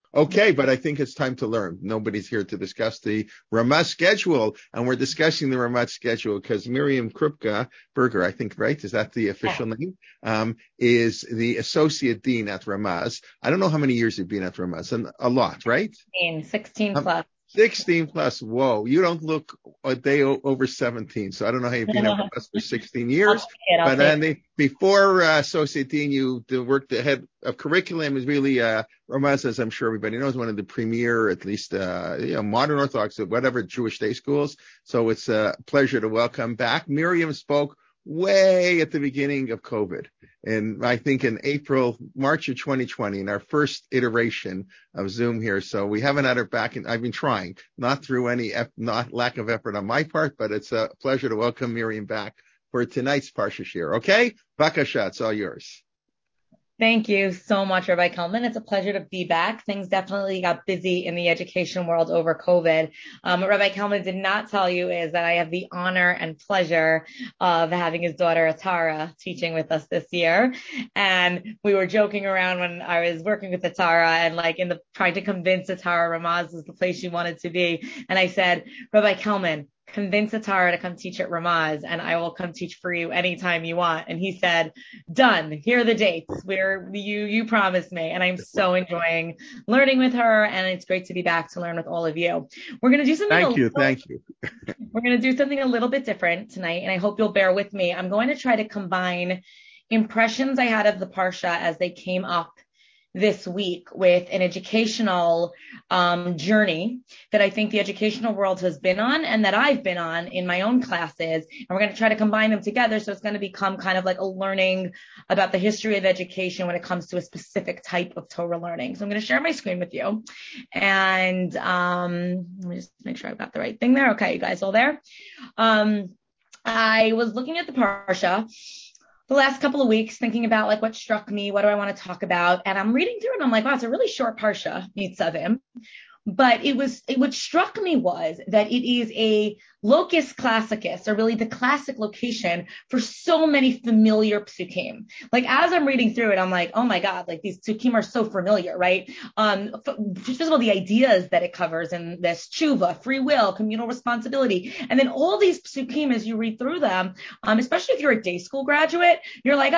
Okay, but I think it's time to learn. Nobody's here to discuss the Ramah schedule, and we're discussing the Ramah schedule because Miriam Krupka Berger, I think, right? Is that the official name? Is the associate dean at Ramaz. I don't know how many years you've been at Ramaz, and a lot, right? 16 plus. 16 plus. Whoa, you don't look a day over 17. So I don't know how you've been at Ramaz for 16 years. But then before Associate Dean, you worked the head of curriculum. Is really Ramaz, as I'm sure everybody knows, one of the premier, at least modern Orthodox, whatever Jewish day schools. So it's a pleasure to welcome back. Miriam spoke way at the beginning of COVID. And I think in March of 2020, in our first iteration of Zoom here. So we haven't had her back, and I've been trying, not through any not lack of effort on my part, but it's a pleasure to welcome Miriam back for tonight's Parsha Shir. Okay? Bakasha, it's all yours. Thank you so much, Rabbi Kalman. It's a pleasure to be back. Things definitely got busy in the education world over COVID. What Rabbi Kalman did not tell you is that I have the honor and pleasure of having his daughter Atara teaching with us this year. And we were joking around when I was working with Atara and trying to convince Atara Ramaz was the place she wanted to be. And I said, Rabbi Kalman, convince Atara to come teach at Ramaz, and I will come teach for you anytime you want. And he said, done. Here are the dates. You promised me. And I'm so enjoying learning with her. And it's great to be back to learn with all of you. We're going to do something. Thank you. We're going to do something a little bit different tonight. And I hope you'll bear with me. I'm going to try to combine impressions I had of the Parsha as they came up this week with an educational journey that I think the educational world has been on and that I've been on in my own classes. And we're going to try to combine them together. So it's going to become kind of like a learning about the history of education when it comes to a specific type of Torah learning. So I'm going to share my screen with you. And let me just make sure I've got the right thing there. Okay, you guys all there? I was looking at the Parsha the last couple of weeks, thinking about what struck me, what do I want to talk about? And I'm reading through it and I'm like, wow, it's a really short Parsha, Nitzavim. But what struck me was that it is a locus classicus, or really the classic location for so many familiar psukim. As I'm reading through it, I'm like, oh my God, these psukim are so familiar, right? First of all, the ideas that it covers in this tshuva, free will, communal responsibility. And then all these psukim, as you read through them, especially if you're a day school graduate, you're like,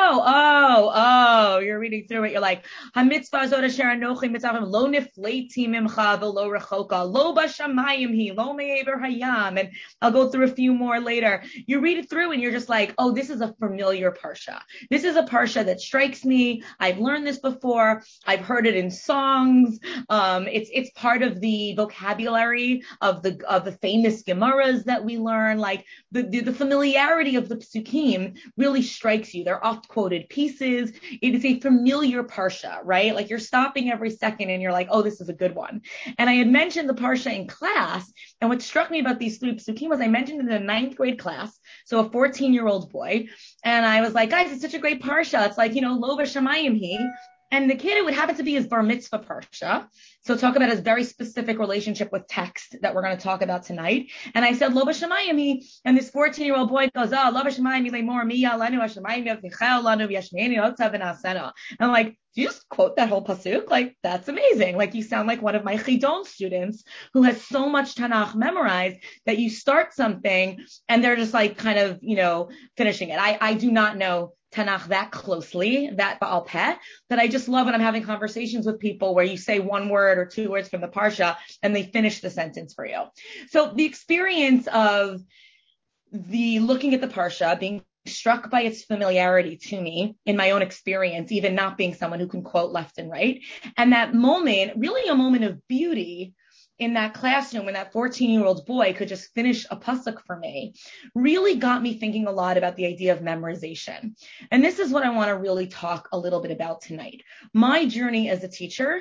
you're reading through it. You're like, ha-mitzvah zot asher anochi mitzavim lo nifleiti mimcha v'lo rechoka lo bashamayim hi lo me'ever hayam. And I'll go through a few more later. You read it through and you're just like, oh, this is a familiar Parsha. This is a Parsha that strikes me. I've learned this before. I've heard it in songs. It's part of the vocabulary of the famous Gemaras that we learn. The familiarity of the Psukim really strikes you. They're oft quoted pieces. It is a familiar Parsha, right? You're stopping every second and you're like, oh, this is a good one. And I had mentioned the Parsha in class. And what struck me about these three psukim was I mentioned in the 9th grade class, so a 14-year-old boy, and I was like, guys, it's such a great Parsha. It's Lo Bashamayim Hi. And the kid, it would happen to be his bar mitzvah Parsha. So talk about his very specific relationship with text that we're going to talk about tonight. And I said, Lo Bashamayim Hi. And this 14-year-old boy goes, Lo Bashamayim Hi Lemor Miya Lanu Hashamayim Yavtichel Lanu Yashmeinu Otzav V'Nasena. And I'm like, do you just quote that whole pasuk? That's amazing. You sound like one of my Chidon students who has so much Tanakh memorized that you start something and they're just kind of, finishing it. I do not know Tanakh that closely, that Baal Peh, that I just love when I'm having conversations with people where you say one word or two words from the Parsha and they finish the sentence for you. So the experience of looking at the Parsha, being struck by its familiarity to me in my own experience, even not being someone who can quote left and right. And that moment, really a moment of beauty in that classroom when that 14-year-old boy could just finish a pasuk for me, really got me thinking a lot about the idea of memorization. And this is what I want to really talk a little bit about tonight. My journey as a teacher,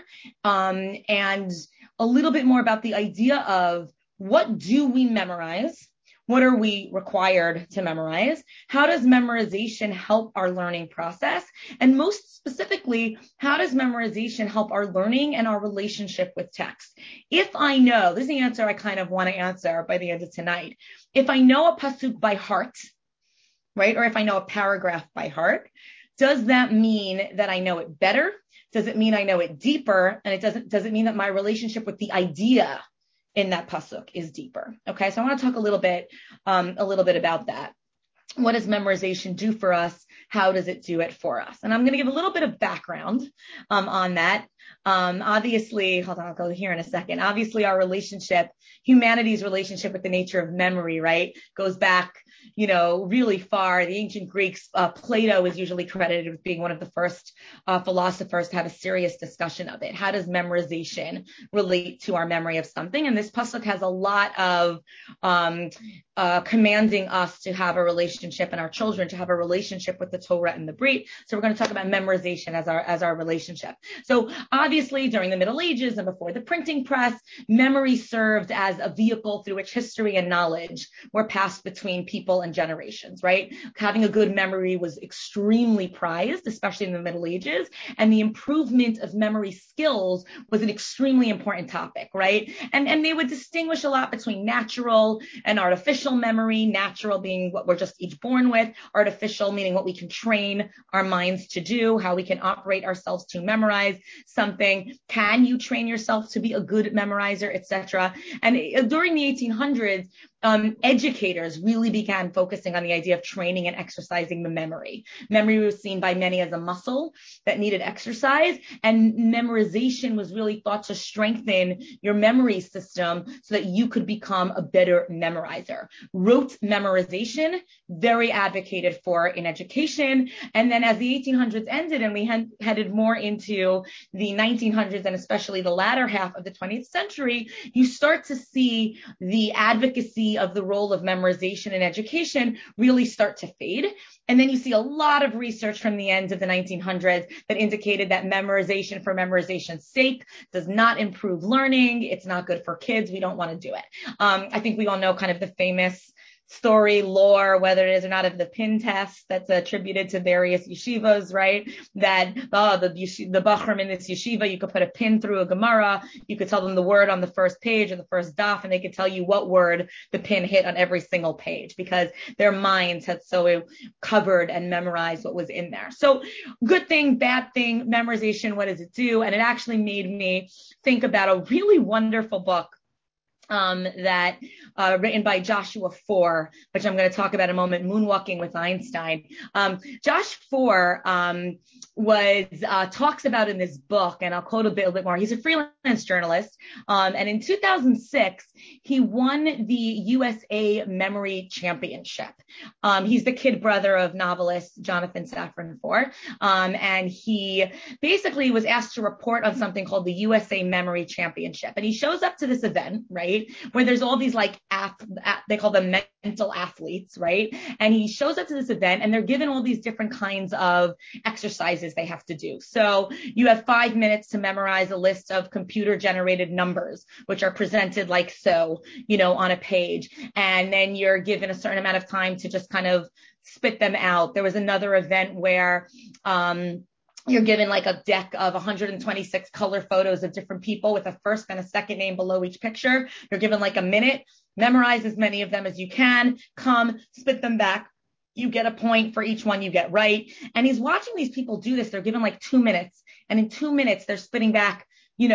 and a little bit more about the idea of what do we memorize? What are we required to memorize? How does memorization help our learning process? And most specifically, how does memorization help our learning and our relationship with text? If I know, this is the answer I kind of want to answer by the end of tonight. If I know a pasuk by heart, right? Or if I know a paragraph by heart, does that mean that I know it better? Does it mean I know it deeper? And does it mean that my relationship with the idea in that pasuk is deeper? Okay, so I want to talk a little bit about that. What does memorization do for us? How does it do it for us? And I'm going to give a little bit of background on that. Obviously, hold on, I'll go here in a second. Obviously, humanity's relationship with the nature of memory, right, goes back, really far. The ancient Greeks, Plato is usually credited with being one of the first philosophers to have a serious discussion of it. How does memorization relate to our memory of something? And this pasuk has a lot of commanding us to have a relationship, and our children to have a relationship with the Torah and the Brit. So we're going to talk about memorization as our relationship. So obviously, during the Middle Ages and before the printing press, memory served as a vehicle through which history and knowledge were passed between people and generations, right? Having a good memory was extremely prized, especially in the Middle Ages, and the improvement of memory skills was an extremely important topic, right? And they would distinguish a lot between natural and artificial memory, natural being what we're just each born with, artificial meaning what we can train our minds to do, how we can operate ourselves to memorize something. Can you train yourself to be a good memorizer, etc.? And during the 1800s, educators really began focusing on the idea of training and exercising the memory. Memory was seen by many as a muscle that needed exercise, and memorization was really thought to strengthen your memory system so that you could become a better memorizer. Rote memorization, very advocated for in education. And then as the 1800s ended and we headed more into the 1900s and especially the latter half of the 20th century, you start to see the advocacy of the role of memorization in education really start to fade. And then you see a lot of research from the end of the 1900s that indicated that memorization for memorization's sake does not improve learning. It's not good for kids. We don't want to do it. I think we all know kind of the famous story, lore, whether it is or not, of the pin test that's attributed to various yeshivas, right? That the bachrim in this yeshiva, you could put a pin through a Gemara, you could tell them the word on the first page or the first daf, and they could tell you what word the pin hit on every single page because their minds had so covered and memorized what was in there. So good thing, bad thing, memorization, what does it do? And it actually made me think about a really wonderful book that written by Joshua Foer, which I'm going to talk about in a moment, Moonwalking with Einstein. Josh Foer talks about in this book, and I'll quote a bit more. He's a freelance journalist, and in 2006, he won the USA Memory Championship. He's the kid brother of novelist Jonathan Safran Foer, and he basically was asked to report on something called the USA Memory Championship, and he shows up to this event, right? Where there's all these they call them mental athletes, right? And he shows up to this event and they're given all these different kinds of exercises they have to do. So you have 5 minutes to memorize a list of computer generated numbers, which are presented like so, on a page. And then you're given a certain amount of time to just kind of spit them out. There was another event where, you're given like a deck of 126 color photos of different people with a first and a second name below each picture. You're given like a minute, memorize as many of them as you can, spit them back. You get a point for each one you get right. And he's watching these people do this. They're given like 2 minutes. And in 2 minutes, they're spitting back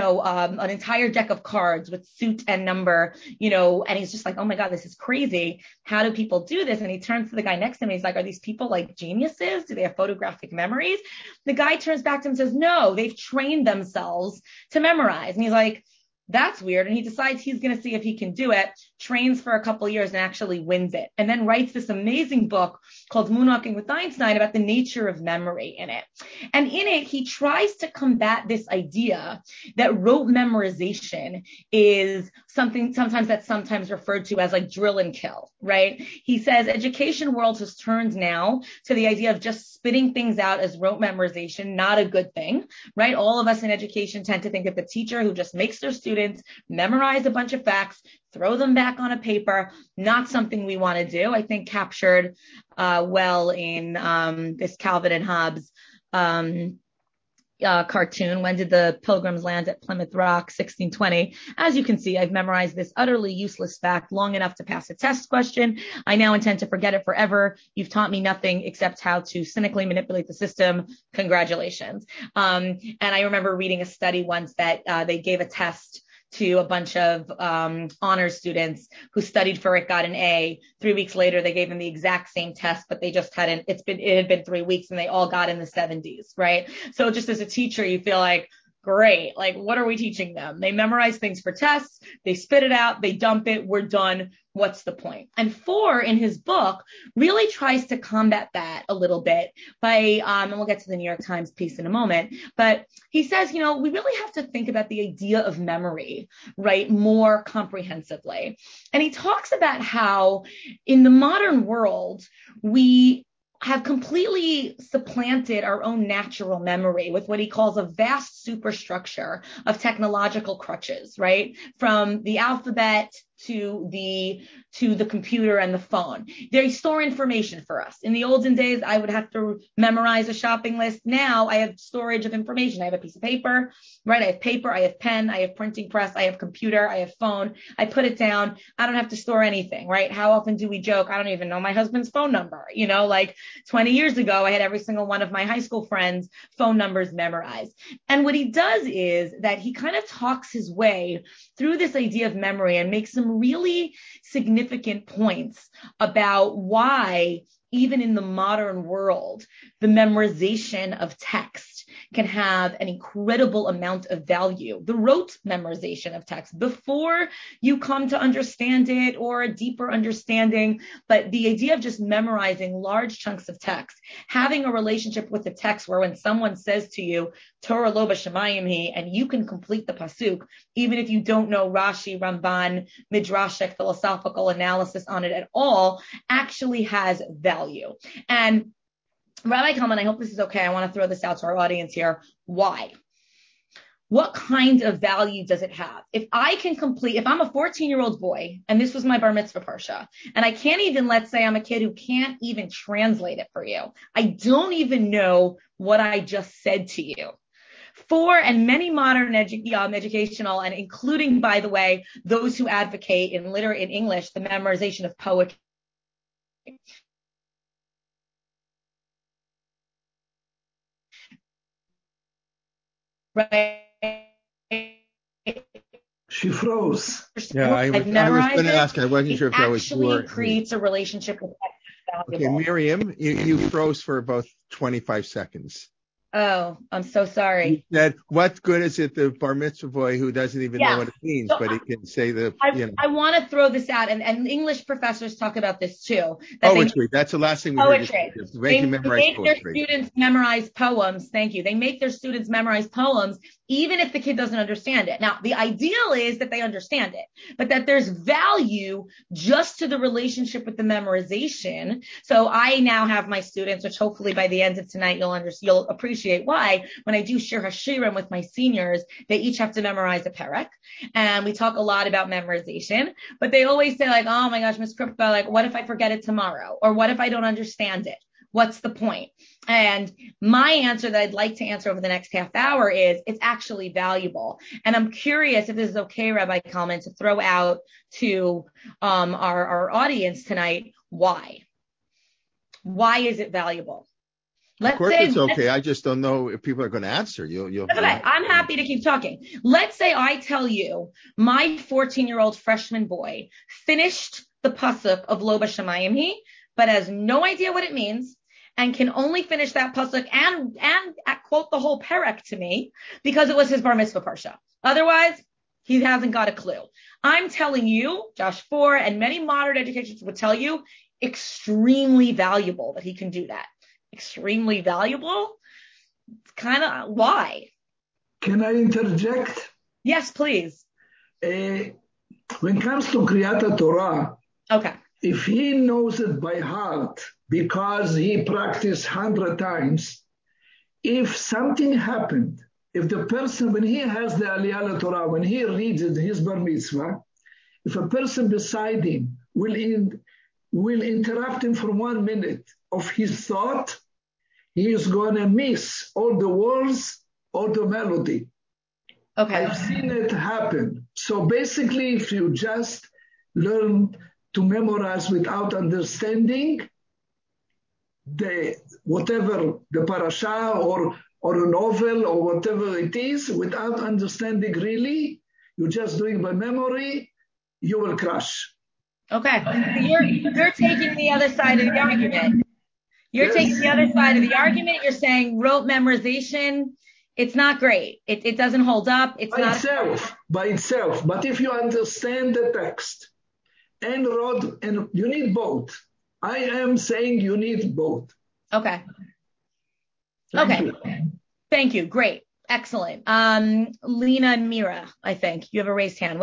an entire deck of cards with suit and number, and he's just like, oh my God, this is crazy. How do people do this? And he turns to the guy next to him. He's like, are these people like geniuses? Do they have photographic memories? The guy turns back to him and says, no, they've trained themselves to memorize. And he's like, that's weird. And he decides he's going to see if he can do it, trains for a couple of years and actually wins it. And then writes this amazing book called Moonwalking with Einstein about the nature of memory in it. And in it, he tries to combat this idea that rote memorization is something sometimes referred to as like drill and kill, right? He says education world has turned now to the idea of just spitting things out as rote memorization, not a good thing, right? All of us in education tend to think of the teacher who just makes their students memorize a bunch of facts, throw them back on a paper, not something we want to do. I think captured well in this Calvin and Hobbes cartoon, when did the Pilgrims land at Plymouth Rock, 1620? As you can see, I've memorized this utterly useless fact long enough to pass a test question. I now intend to forget it forever. You've taught me nothing except how to cynically manipulate the system. Congratulations. And I remember reading a study once that they gave a test to a bunch of honors students who studied for it, got an A. 3 weeks later, they gave them the exact same test, but they just hadn't, it had been 3 weeks and they all got in the 70s, right? So just as a teacher, you feel like, great, like, what are we teaching them? They memorize things for tests, they spit it out, they dump it, we're done. What's the point? And Foer, in his book, really tries to combat that a little bit by, and we'll get to the New York Times piece in a moment, but he says, we really have to think about the idea of memory, right, more comprehensively. And he talks about how in the modern world, we have completely supplanted our own natural memory with what he calls a vast superstructure of technological crutches, right? From the alphabet to the computer and the phone. They store information for us. In the olden days, I would have to memorize a shopping list. Now I have storage of information. I have a piece of paper, right? I have paper, I have pen, I have printing press, I have computer, I have phone. I put it down. I don't have to store anything, right? How often do we joke? I don't even know my husband's phone number. Like 20 years ago, I had every single one of my high school friends' phone numbers memorized. And what he does is that he kind of talks his way through this idea of memory and makes some really significant points about why, even in the modern world, the memorization of text can have an incredible amount of value. The rote memorization of text before you come to understand it or a deeper understanding, but the idea of just memorizing large chunks of text, having a relationship with the text where when someone says to you, Torah lo b'shamayim hi, and you can complete the pasuk, even if you don't know Rashi, Ramban, Midrashic, philosophical analysis on it at all, actually has value. And Rabbi Kalman, I hope this is okay. I want to throw this out to our audience here. Why? What kind of value does it have? If I'm a 14-year-old boy, and this was my bar mitzvah parsha, and I can't even, let's say I'm a kid who can't even translate it for you. I don't even know what I just said to you. Foer and many modern educational, and including, by the way, those who advocate in English, the memorization of poetry. Right. She froze. Yeah, I was going to ask. I wasn't sure if that was actually creates a relationship with text. Okay, Miriam, you froze for about 25 seconds. Oh, I'm so sorry. You said, what good is it the bar mitzvah boy who doesn't even know what it means, but he can say I want to throw this out, and English professors talk about this too. Poetry, that's the last thing we heard. They make their students memorize poems. Thank you. They make their students memorize poems, even if the kid doesn't understand it. Now, the ideal is that they understand it, but that there's value just to the relationship with the memorization. So I now have my students, which hopefully by the end of tonight, you'll appreciate why when I do Shir Hashirim with my seniors, they each have to memorize a perek. And we talk a lot about memorization, but they always say like, oh my gosh, Ms. Kripka, like, what if I forget it tomorrow? Or what if I don't understand it? What's the point? And my answer that I'd like to answer over the next half hour is it's actually valuable. And I'm curious if this is okay, Rabbi Kalman, to throw out to our audience tonight, why? Why is it valuable? Of course it's okay. I just don't know if people are going to answer. That's okay. I'm happy to keep talking. Let's say I tell you my 14-year-old freshman boy finished the pasuk of Lo b'shamayim hi, but has no idea what it means and can only finish that pasuk and quote the whole perek to me because it was his bar mitzvah parsha. Otherwise, he hasn't got a clue. I'm telling you, Josh Foer and many modern educators would tell you, extremely valuable that he can do that. Extremely valuable. It's kind of why. Can I interject? Yes, please. When it comes to Kriyat Torah, okay, if he knows it by heart because he practiced 100 times, if something happened, if the person, when he has the Aliyah Torah, when he reads it, his bar mitzvah, if a person beside him will interrupt him for 1 minute of his thought, he is going to miss all the words or the melody. Okay. I've seen it happen. So basically, if you just learn to memorize without understanding whatever the parasha or a novel or whatever it is, without understanding really, you're just doing by memory, you will crash. Okay. So you're taking the other side of the argument. You're taking the other side of the argument. You're saying rote memorization, it's not great. It doesn't hold up. It's by itself. But if you understand the text and rote, and you need both. I am saying you need both. Okay. Thank you. Great. Excellent. Lena and Mira, I think you have a raised hand.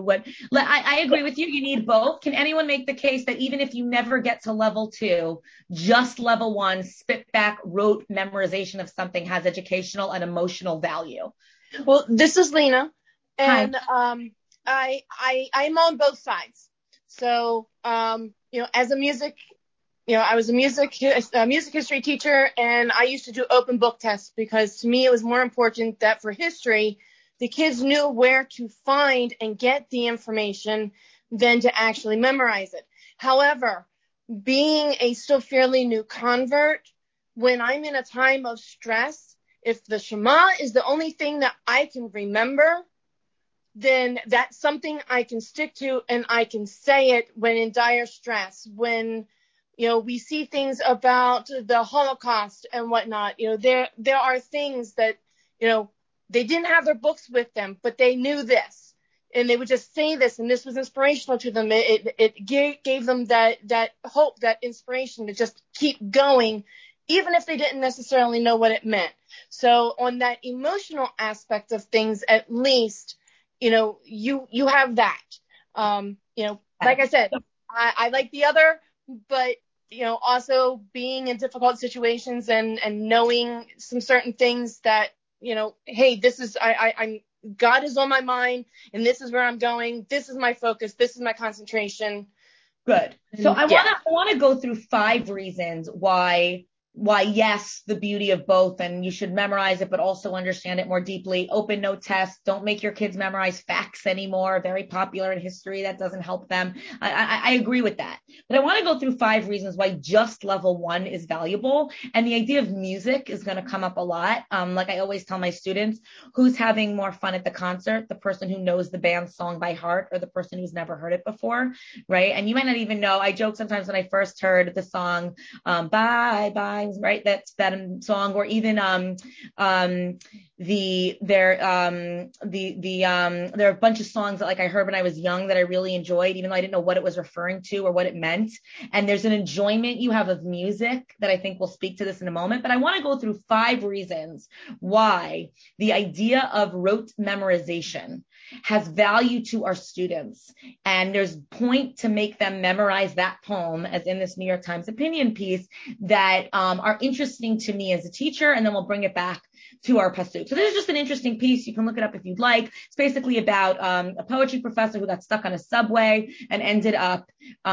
I agree with you. You need both. Can anyone make the case that even if you never get to level 2, just level 1, spit back, rote memorization of something has educational and emotional value? Well, this is Lena, and Hi. I'm on both sides. So, as a music, I was a music history teacher, and I used to do open book tests because to me it was more important that for history, the kids knew where to find and get the information than to actually memorize it. However, being a still fairly new convert, when I'm in a time of stress, if the Shema is the only thing that I can remember, then that's something I can stick to, and I can say it when in dire stress, when we see things about the Holocaust and whatnot. There are things that, they didn't have their books with them, but they knew this, and they would just say this, and this was inspirational to them. It gave them that hope, that inspiration to just keep going, even if they didn't necessarily know what it meant. So on that emotional aspect of things, at least, you have that. Like I said, I like the other, but also being in difficult situations and knowing some certain things that, hey, this is, I'm God is on my mind, and this is where I'm going. This is my focus. This is my concentration. Good. So I want to go through 5 reasons why yes, the beauty of both, and you should memorize it, but also understand it more deeply. Open note tests. Don't make your kids memorize facts anymore. Very popular in history. That doesn't help them. I agree with that. But I want to go through 5 reasons why just level 1 is valuable. And the idea of music is going to come up a lot. Like I always tell my students, who's having more fun at the concert? The person who knows the band's song by heart, or the person who's never heard it before, right? And you might not even know. I joke sometimes when I first heard the song, Bye Bye, right? That's that song, or even there are a bunch of songs that I heard when I was young that I really enjoyed, even though I didn't know what it was referring to or what it meant. And there's an enjoyment you have of music that I think will speak to this in a moment. But I want to go through 5 reasons why the idea of rote memorization has value to our students. And there's point to make them memorize that poem, as in this New York Times opinion piece, that are interesting to me as a teacher, and then we'll bring it back to our pasuk. So this is just an interesting piece. You can look it up if you'd like. It's basically about a poetry professor who got stuck on a subway and ended up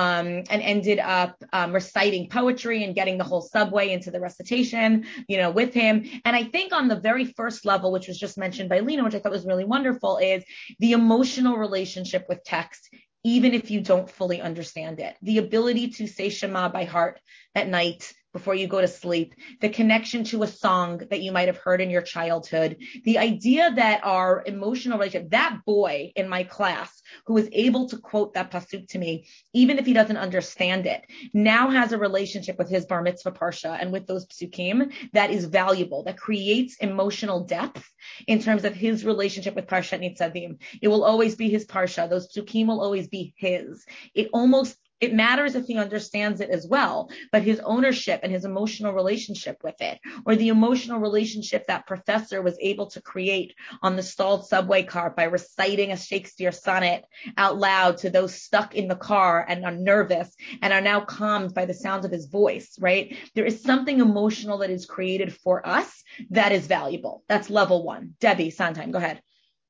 reciting poetry and getting the whole subway into the recitation, with him. And I think on the very first level, which was just mentioned by Lena, which I thought was really wonderful, is the emotional relationship with text, even if you don't fully understand it. The ability to say Shema by heart at night before you go to sleep, the connection to a song that you might have heard in your childhood, the idea that our emotional relationship, that boy in my class who was able to quote that pasuk to me, even if he doesn't understand it, now has a relationship with his bar mitzvah parsha and with those psukim that is valuable, that creates emotional depth in terms of his relationship with Parshat Nitzadim. It will always be his parsha. Those psukim will always be his. It matters if he understands it as well, but his ownership and his emotional relationship with it, or the emotional relationship that professor was able to create on the stalled subway car by reciting a Shakespeare sonnet out loud to those stuck in the car and are nervous and are now calmed by the sound of his voice, right? There is something emotional that is created for us that is valuable. That's level 1. Debbie Sondheim, go ahead.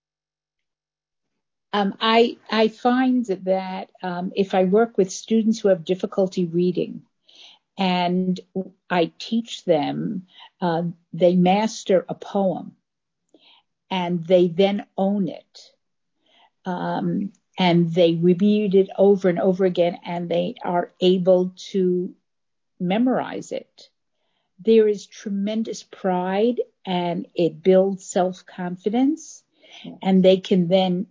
I find that if I work with students who have difficulty reading and I teach them, they master a poem. and they then own it. And they reviewed it over and over again, and they are able to memorize it. There is tremendous pride, and it builds self-confidence, and they can then,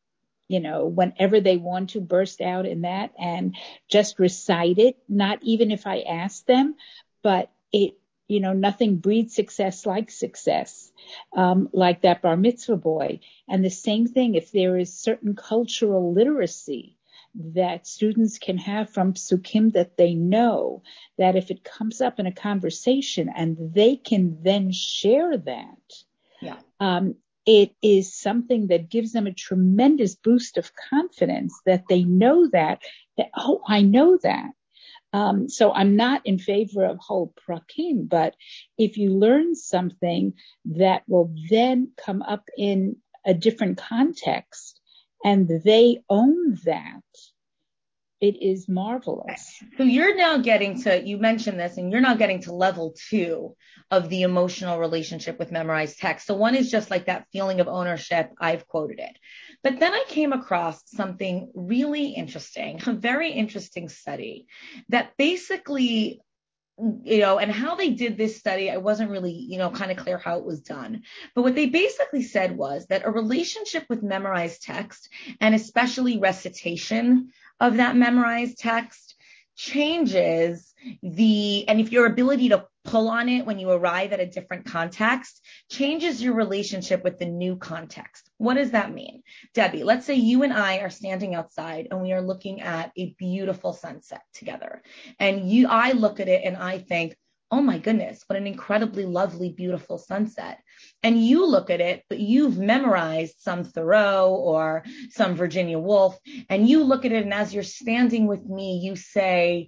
whenever they want to, burst out in that and just recite it, not even if I ask them, but it, nothing breeds success like success, like that bar mitzvah boy. And the same thing, if there is certain cultural literacy that students can have from psukim that they know, that if it comes up in a conversation and they can then share that, it is something that gives them a tremendous boost of confidence that they know that, oh, I know that. So I'm not in favor of whole prakim, but if you learn something that will then come up in a different context and they own that, it is marvelous. So you're now getting to, you mentioned this, and you're now getting to level 2 of the emotional relationship with memorized text. So one is just like that feeling of ownership. I've quoted it. But then I came across something really interesting, a very interesting study that basically, and how they did this study, I wasn't really, kind of clear how it was done. But what they basically said was that a relationship with memorized text, and especially recitation of that memorized text, changes and if your ability to pull on it when you arrive at a different context, changes your relationship with the new context. What does that mean? Debbie, let's say you and I are standing outside and we are looking at a beautiful sunset together. And I look at it and I think, oh my goodness, what an incredibly lovely, beautiful sunset. And you look at it, but you've memorized some Thoreau or some Virginia Woolf, and you look at it, and as you're standing with me, you say,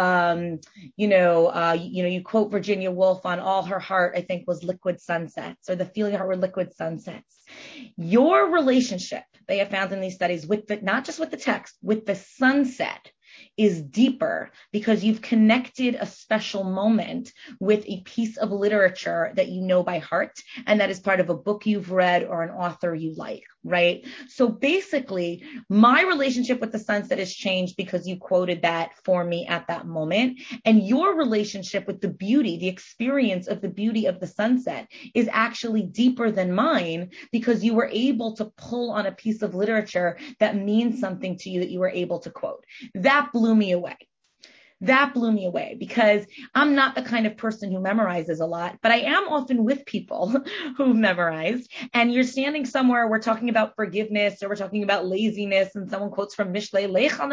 you quote Virginia Woolf on all her heart, I think, was liquid sunsets, or the feeling of her were liquid sunsets. Your relationship, they have found in these studies, with not just with the text, with the sunset, is deeper because you've connected a special moment with a piece of literature that you know by heart, and that is part of a book you've read or an author you like, right? So basically, my relationship with the sunset has changed because you quoted that for me at that moment, and your relationship with the beauty, the experience of the beauty of the sunset, is actually deeper than mine because you were able to pull on a piece of literature that means something to you that you were able to quote. That blew me away. That blew me away because I'm not the kind of person who memorizes a lot, but I am often with people who've memorized, and you're standing somewhere, we're talking about forgiveness or we're talking about laziness, and someone quotes from Mishlei,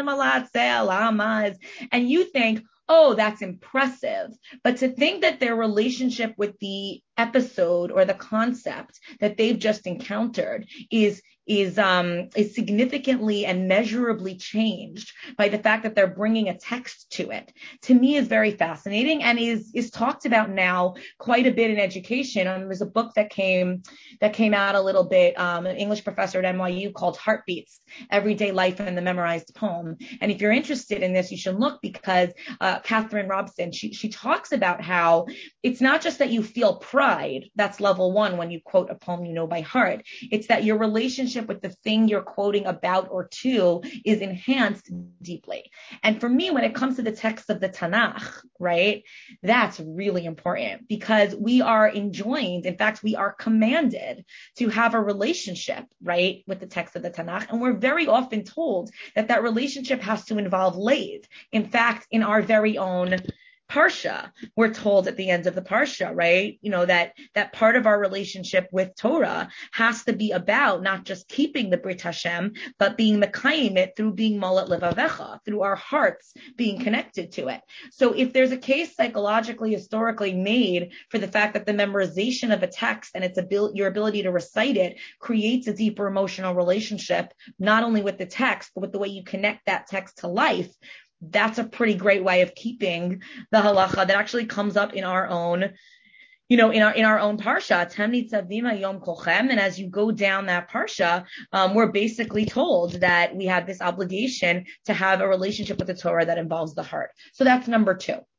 and you think, oh, that's impressive. But to think that their relationship with the episode or the concept that they've just encountered is significantly and measurably changed by the fact that they're bringing a text to it, to me is very fascinating and is talked about now quite a bit in education. There's a book that came out a little bit, an English professor at NYU called Heartbeats, Everyday Life and the Memorized Poem. And if you're interested in this, you should look because Catherine Robson, she talks about how it's not just that you feel pride, that's level 1 when you quote a poem you know by heart. It's that your relationship with the thing you're quoting about or to is enhanced deeply. And for me, when it comes to the text of the Tanakh, right, that's really important because we are enjoined, in fact, we are commanded to have a relationship, right, with the text of the Tanakh. And we're very often told that relationship has to involve lathe. In fact, in our very own Parsha, we're told at the end of the Parsha, right? That part of our relationship with Torah has to be about not just keeping the Brit Hashem, but being mekayim it through being malat levavecha, through our hearts being connected to it. So if there's a case psychologically, historically made for the fact that the memorization of a text and your ability to recite it creates a deeper emotional relationship, not only with the text, but with the way you connect that text to life, that's a pretty great way of keeping the halacha that actually comes up in our own, in our own parsha, Tem Nitzavim Yom Kolchem. And as you go down that parsha, we're basically told that we have this obligation to have a relationship with the Torah that involves the heart. So that's number 2.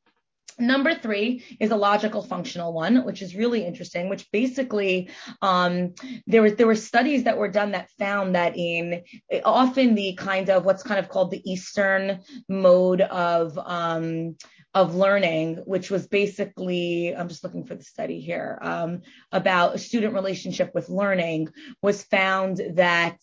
Number 3 is a logical functional one, which is really interesting, which basically there were studies that were done that found that in often the kind of what's kind of called the Eastern mode of learning, which was basically, I'm just looking for the study here, about a student relationship with learning, was found that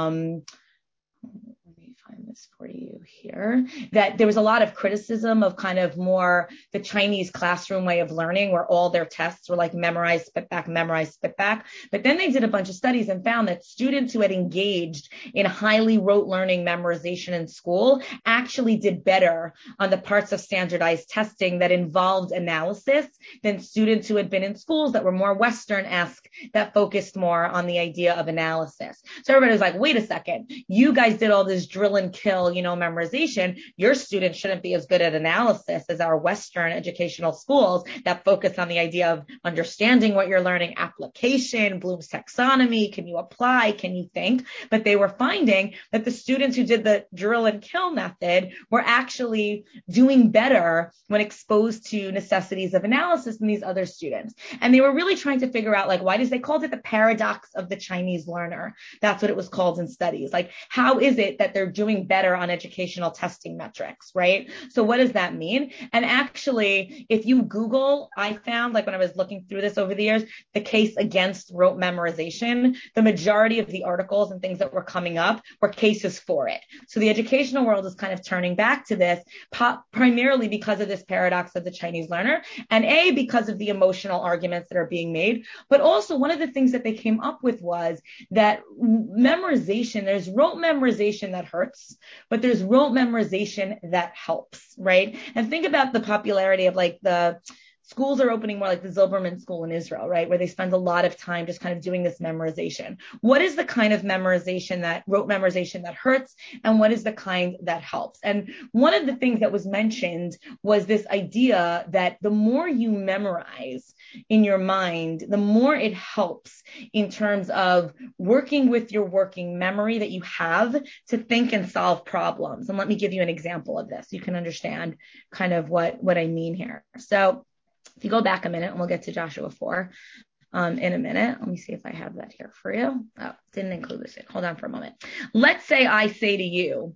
this for you here, that there was a lot of criticism of kind of more the Chinese classroom way of learning, where all their tests were like memorize, spit back, memorize, spit back. But then they did a bunch of studies and found that students who had engaged in highly rote learning memorization in school actually did better on the parts of standardized testing that involved analysis than students who had been in schools that were more Western-esque, that focused more on the idea of analysis. So everybody was like, wait a second, you guys did all this drill and kill, memorization. Your students shouldn't be as good at analysis as our Western educational schools that focus on the idea of understanding what you're learning, application, Bloom's taxonomy. Can you apply? Can you think? But they were finding that the students who did the drill and kill method were actually doing better when exposed to necessities of analysis than these other students. And they were really trying to figure out, like, why they called it the paradox of the Chinese learner. That's what it was called in studies. Like, how is it that they're doing better on educational testing metrics, right? So what does that mean? And actually, if you Google, I found, like when I was looking through this over the years, the case against rote memorization, the majority of the articles and things that were coming up were cases for it. So the educational world is kind of turning back to this, primarily because of this paradox of the Chinese learner, and because of the emotional arguments that are being made. But also, one of the things that they came up with was that memorization, there's rote memorization that hurts, but there's rote memorization that helps, right? And think about the popularity of like the schools are opening more like the Zilberman School in Israel, right? Where they spend a lot of time just kind of doing this memorization. What is the kind of memorization that rote memorization that hurts, and what is the kind that helps? And one of the things that was mentioned was this idea that the more you memorize in your mind, the more it helps in terms of working with your working memory that you have to think and solve problems. And let me give you an example of this. You can understand kind of what I mean here. So if you go back a minute, and we'll get to Joshua 4 in a minute. Let me see if I have that here for you. Oh, didn't include this in. Hold on for a moment. Let's say I say to you,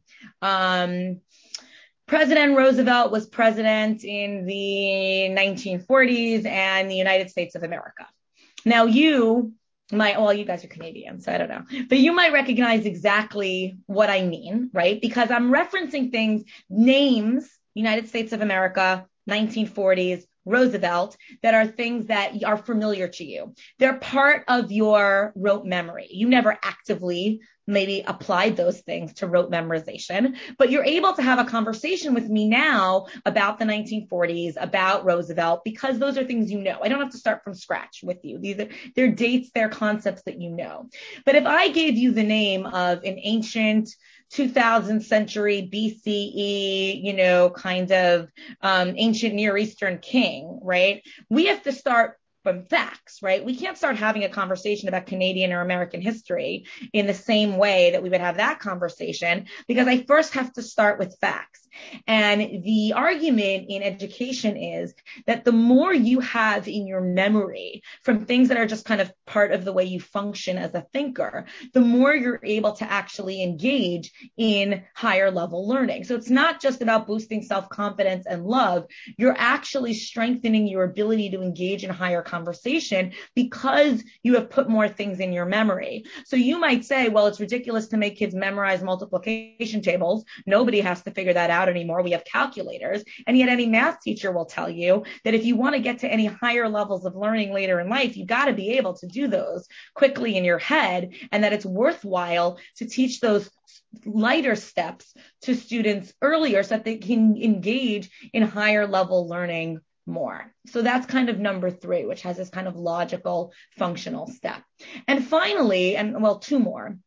President Roosevelt was president in the 1940s and the United States of America. Now you guys are Canadian, so I don't know, but you might recognize exactly what I mean, right? Because I'm referencing things, names, United States of America, 1940s, Roosevelt, that are things that are familiar to you. They're part of your rote memory. You never actively maybe applied those things to rote memorization, but you're able to have a conversation with me now about the 1940s, about Roosevelt, because those are things you know. I don't have to start from scratch with you. They're dates, they're concepts that you know. But if I gave you the name of an ancient 2000th century BCE, kind of ancient Near Eastern king, right? We have to start from facts, right? We can't start having a conversation about Canadian or American history in the same way that we would have that conversation, because I first have to start with facts. And the argument in education is that the more you have in your memory from things that are just kind of part of the way you function as a thinker, the more you're able to actually engage in higher level learning. So it's not just about boosting self-confidence and love. You're actually strengthening your ability to engage in higher conversation because you have put more things in your memory. So you might say, well, it's ridiculous to make kids memorize multiplication tables. Nobody has to figure that out anymore. We have calculators. And yet any math teacher will tell you that if you want to get to any higher levels of learning later in life, you got to be able to do those quickly in your head, and that it's worthwhile to teach those lighter steps to students earlier so that they can engage in higher level learning more. So that's kind of number 3, which has this kind of logical functional step. And finally, two more.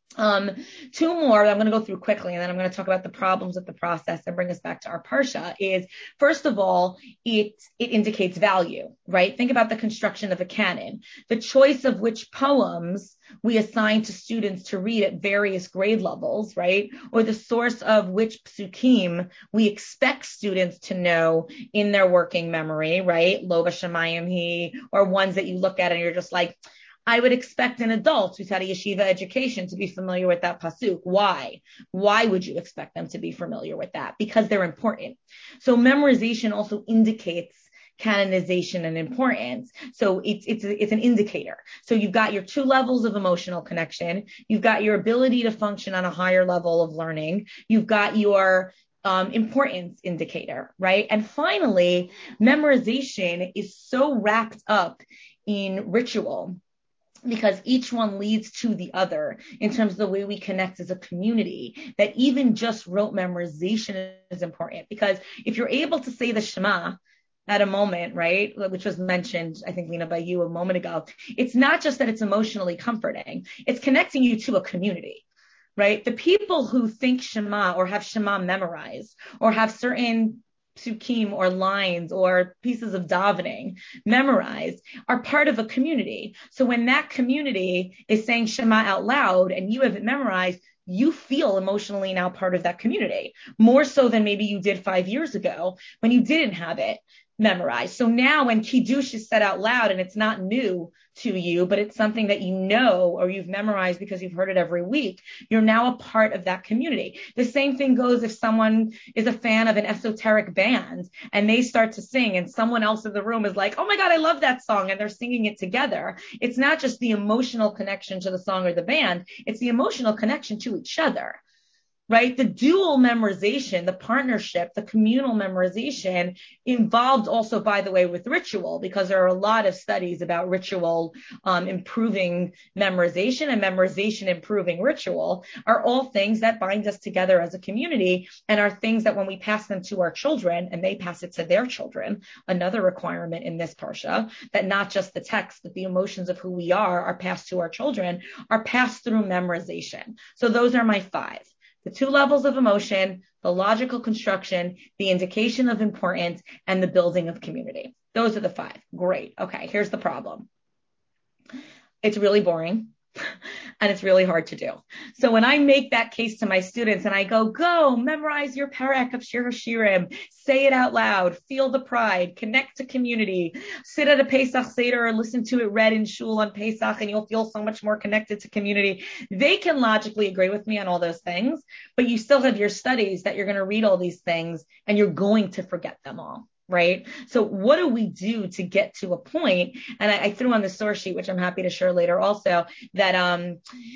Two more that I'm going to go through quickly, and then I'm going to talk about the problems with the process and bring us back to our parsha is, first of all, it indicates value, right? Think about the construction of a canon, the choice of which poems we assign to students to read at various grade levels, right? Or the source of which psukim we expect students to know in their working memory, right? Lo b'shamayim hi, or ones that you look at and you're just like, I would expect an adult who's had a yeshiva education to be familiar with that pasuk. Why? Why would you expect them to be familiar with that? Because they're important. So memorization also indicates canonization and importance. So it's an indicator. So you've got your two levels of emotional connection. You've got your ability to function on a higher level of learning. You've got your importance indicator, right? And finally, memorization is so wrapped up in ritual, because each one leads to the other in terms of the way we connect as a community, that even just rote memorization is important. Because if you're able to say the Shema at a moment, right, which was mentioned, I think, Lena, by you a moment ago, it's not just that it's emotionally comforting, it's connecting you to a community, right? The people who think Shema or have Shema memorized or have certain psukim or lines or pieces of davening memorized are part of a community. So when that community is saying Shema out loud and you have it memorized, you feel emotionally now part of that community, more so than maybe you did 5 years ago when you didn't have it memorized. So now when Kiddush is said out loud and it's not new to you, but it's something that you know or you've memorized because you've heard it every week, you're now a part of that community. The same thing goes if someone is a fan of an esoteric band and they start to sing and someone else in the room is like, oh my God, I love that song, and they're singing it together. It's not just the emotional connection to the song or the band, it's the emotional connection to each other. Right? The dual memorization, the partnership, the communal memorization involved also, by the way, with ritual, because there are a lot of studies about ritual improving memorization, and memorization improving ritual are all things that bind us together as a community and are things that when we pass them to our children and they pass it to their children, another requirement in this parsha, that not just the text, but the emotions of who we are passed to our children, are passed through memorization. So those are my 5. The 2 levels of emotion, the logical construction, the indication of importance, and the building of community. Those are the 5. Great. Okay, here's the problem. It's really boring. And it's really hard to do. So when I make that case to my students and I go memorize your parak of Shir HaShirim, say it out loud, feel the pride, connect to community, sit at a Pesach Seder or listen to it read in shul on Pesach, and you'll feel so much more connected to community. They can logically agree with me on all those things, but you still have your studies that you're going to read all these things and you're going to forget them all. Right? So what do we do to get to a point? And I threw on the source sheet, which I'm happy to share later also, that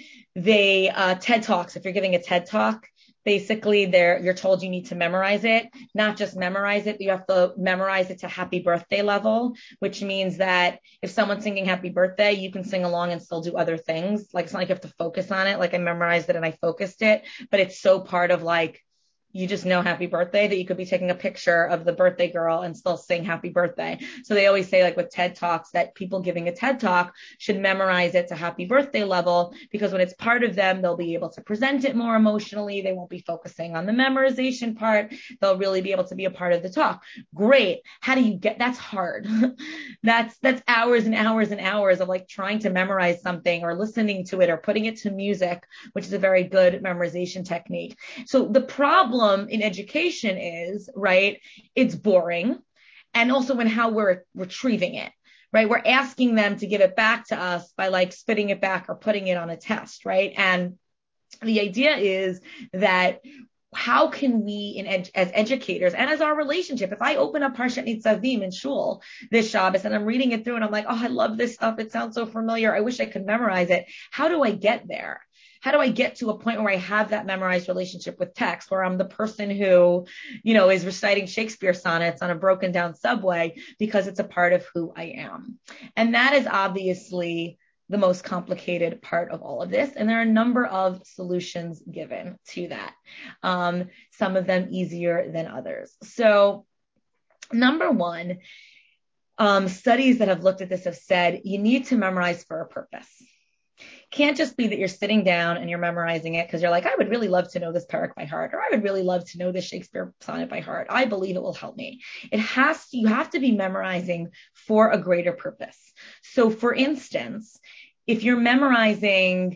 TED Talks, if you're giving a TED Talk, basically you're told you need to memorize it, not just memorize it, but you have to memorize it to happy birthday level, which means that if someone's singing happy birthday, you can sing along and still do other things. Like, it's not like you have to focus on it. Like, I memorized it and I focused it, but it's so part of like, you just know happy birthday that you could be taking a picture of the birthday girl and still sing happy birthday. So they always say, like with TED Talks, that people giving a TED Talk should memorize it to happy birthday level, because when it's part of them, they'll be able to present it more emotionally. They won't be focusing on the memorization part. They'll really be able to be a part of the talk. Great. How do you get, that's hard. That's hours and hours and hours of like trying to memorize something or listening to it or putting it to music, which is a very good memorization technique. So the problem in education is, right, it's boring. And also in how we're retrieving it, right? We're asking them to give it back to us by like spitting it back or putting it on a test, right? And the idea is that how can we, as educators and as our relationship, if I open up Parshat Nitzavim in shul this Shabbos and I'm reading it through and I'm like, oh, I love this stuff. It sounds so familiar. I wish I could memorize it. How do I get there? How do I get to a point where I have that memorized relationship with text, where I'm the person who, is reciting Shakespeare sonnets on a broken down subway because it's a part of who I am? And that is obviously the most complicated part of all of this. And there are a number of solutions given to that. Some of them easier than others. So number one, studies that have looked at this have said you need to memorize for a purpose. can't just be that you're sitting down and you're memorizing it because you're like, I would really love to know this parak by heart, or I would really love to know this Shakespeare sonnet by heart. I believe it will help me. You have to be memorizing for a greater purpose. So for instance, if you're memorizing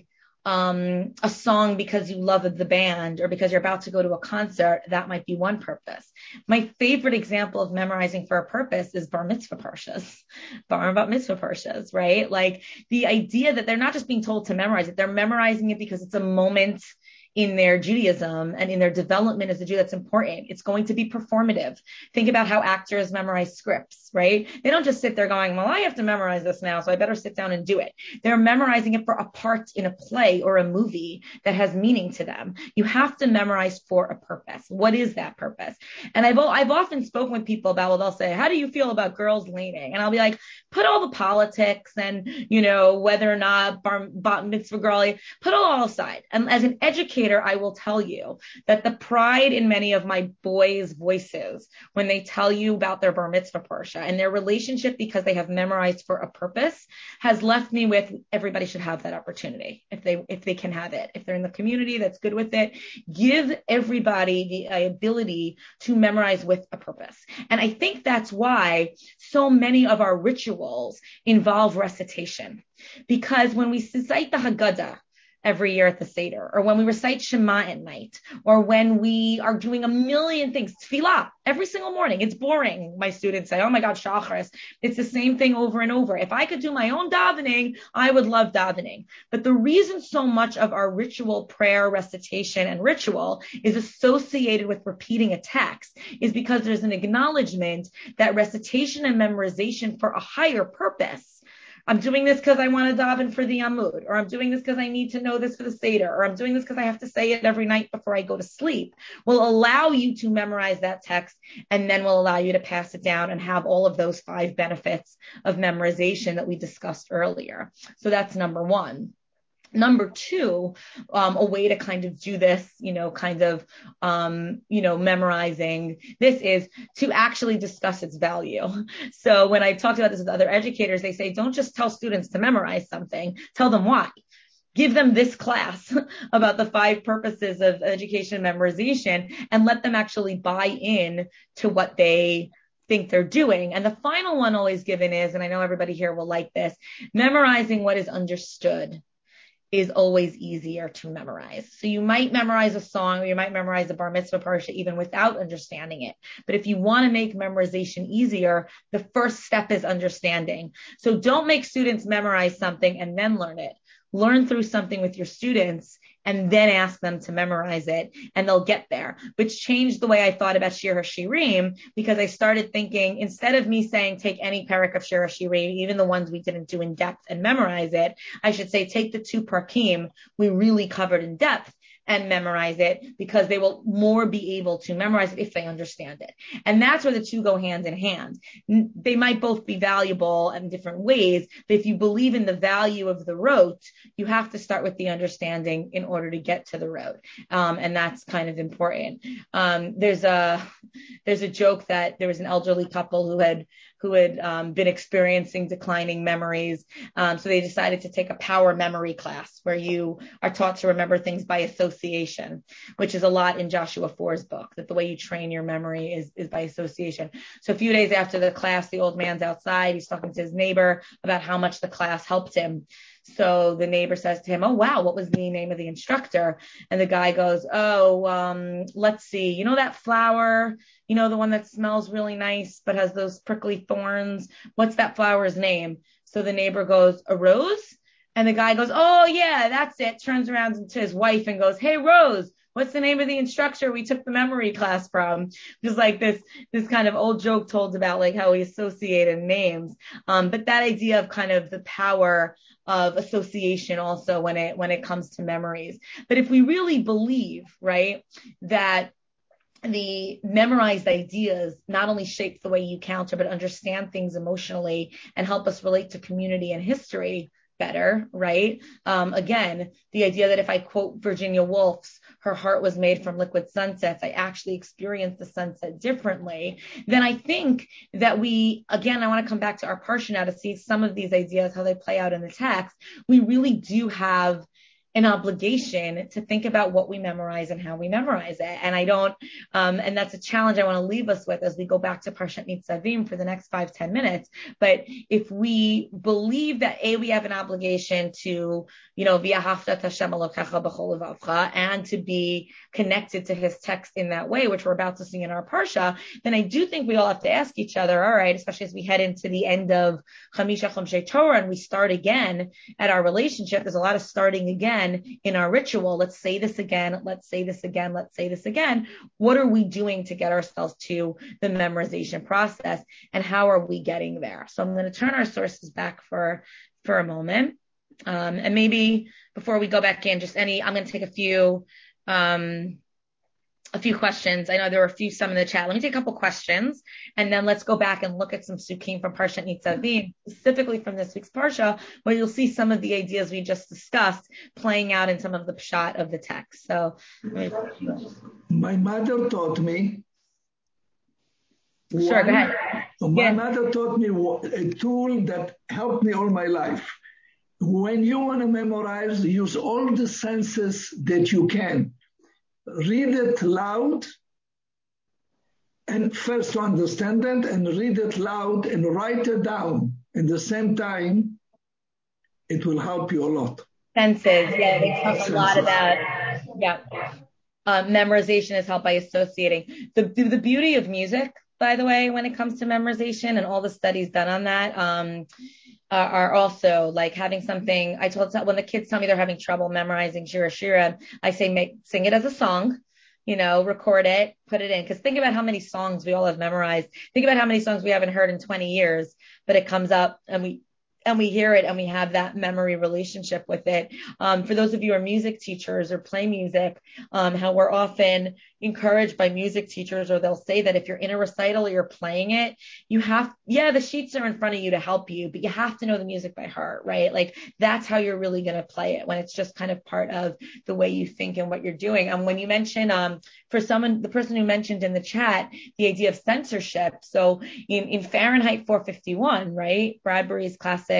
a song because you love the band or because you're about to go to a concert, that might be one purpose. My favorite example of memorizing for a purpose is bar mitzvah parshas, bar and bat mitzvah parshas, right? Like the idea that they're not just being told to memorize it, they're memorizing it because it's a moment in their Judaism and in their development as a Jew that's important. It's going to be performative. Think about how actors memorize scripts, right? They don't just sit there going, well, I have to memorize this now, so I better sit down and do it. They're memorizing it for a part in a play or a movie that has meaning to them. You have to memorize for a purpose. What is that purpose? And I've often spoken with people about, well, they'll say, how do you feel about girls laning? And I'll be like, put all the politics and, whether or not bat mitzvah girl, put it all aside. And as an educator, I will tell you that the pride in many of my boys' voices when they tell you about their bar mitzvah parsha and their relationship because they have memorized for a purpose has left me with everybody should have that opportunity if they can have it. If they're in the community that's good with it, give everybody the ability to memorize with a purpose. And I think that's why so many of our rituals involve recitation, because when we recite the Haggadah every year at the Seder, or when we recite Shema at night, or when we are doing a million things, tefillah, every single morning. It's boring. My students say, oh my God, Shacharis. It's the same thing over and over. If I could do my own davening, I would love davening. But the reason so much of our ritual, prayer, recitation, and ritual is associated with repeating a text is because there's an acknowledgement that recitation and memorization for a higher purpose, I'm doing this because I want to daven for the Amud, or I'm doing this because I need to know this for the Seder, or I'm doing this because I have to say it every night before I go to sleep, will allow you to memorize that text and then will allow you to pass it down and have all of those 5 benefits of memorization that we discussed earlier. So that's number one. Number two, a way to kind of do this, memorizing this is to actually discuss its value. So when I talked about this with other educators, they say, don't just tell students to memorize something, tell them why. Give them this class about the 5 purposes of education and memorization and let them actually buy in to what they think they're doing. And the final one always given is, and I know everybody here will like this, memorizing what is understood is always easier to memorize. So you might memorize a song or you might memorize a bar mitzvah parsha even without understanding it. But if you want to make memorization easier, the first step is understanding. So don't make students memorize something and then learn it. Learn through something with your students and then ask them to memorize it and they'll get there, which changed the way I thought about Shir HaShirim, because I started thinking, instead of me saying, take any parak of Shir HaShirim, even the ones we didn't do in depth and memorize it, I should say, take the 2 parakim we really covered in depth and memorize it, because they will more be able to memorize it if they understand it. And that's where the 2 go hand in hand. They might both be valuable in different ways, but if you believe in the value of the rote, you have to start with the understanding in order to get to the rote. And that's kind of important. There's a joke that there was an elderly couple who had been experiencing declining memories. So they decided to take a power memory class where you are taught to remember things by association, which is a lot in Joshua 4's book, that the way you train your memory is by association. So a few days after the class, the old man's outside. He's talking to his neighbor about how much the class helped him. So the neighbor says to him, oh, wow, what was the name of the instructor? And the guy goes, let's see. You know that flower, the one that smells really nice, but has those prickly thorns. What's that flower's name? So the neighbor goes, a rose? And the guy goes, oh yeah, that's it. Turns around to his wife and goes, hey, Rose, what's the name of the instructor we took the memory class from? Just like this kind of old joke told about like how we associated names. But that idea of kind of the power of association also when it comes to memories. But if we really believe, right, that the memorized ideas not only shape the way you counter, but understand things emotionally and help us relate to community and history, better, right? Again, the idea that if I quote Virginia Woolf's "Her heart was made from liquid sunsets," I actually experience the sunset differently. Then I think that I want to come back to our parsha now to see some of these ideas, how they play out in the text. We really do have an obligation to think about what we memorize and how we memorize it. And and that's a challenge I want to leave us with as we go back to Parshat Nitzavim for the next 5-10 minutes. But if we believe that we have an obligation to, V'ahavta Hashem Elokecha b'chol levavcha, and to be connected to his text in that way, which we're about to see in our Parsha, then I do think we all have to ask each other, all right, especially as we head into the end of Chamisha Chomshei Torah and we start again at our relationship. There's a lot of starting again in our ritual. Let's say this again. Let's say this again. Let's say this again. What are we doing to get ourselves to the memorization process, and how are we getting there? So I'm going to turn our sources back for a moment. And maybe before we go back in, I'm going to take a few questions. I know there were some in the chat. Let me take a couple questions, and then let's go back and look at some sukkim from Parshat Nitzavim, specifically from this week's Parsha, where you'll see some of the ideas we just discussed playing out in some of the pshat of the text. So, my mother taught me. Sure, go ahead. My mother taught me a tool that helped me all my life. When you want to memorize, use all the senses that you can. Read it loud, and first to understand it, and read it loud and write it down. At the same time, it will help you a lot. Senses, they talk a lot about, memorization is helped by associating. The beauty of music, by the way, when it comes to memorization, and all the studies done on that, are also like having something. When the kids tell me they're having trouble memorizing Shira Shira, I say sing it as a song, record it, put it in. Because think about how many songs we all have memorized. Think about how many songs we haven't heard in 20 years, but it comes up and we hear it and we have that memory relationship with it. For those of you who are music teachers or play music, how we're often encouraged by music teachers, or they'll say that if you're in a recital or you're playing it, the sheets are in front of you to help you, but you have to know the music by heart, right? Like that's how you're really going to play it, when it's just kind of part of the way you think and what you're doing. And when you mention, the person who mentioned in the chat, the idea of censorship. So in Fahrenheit 451, right? Bradbury's classic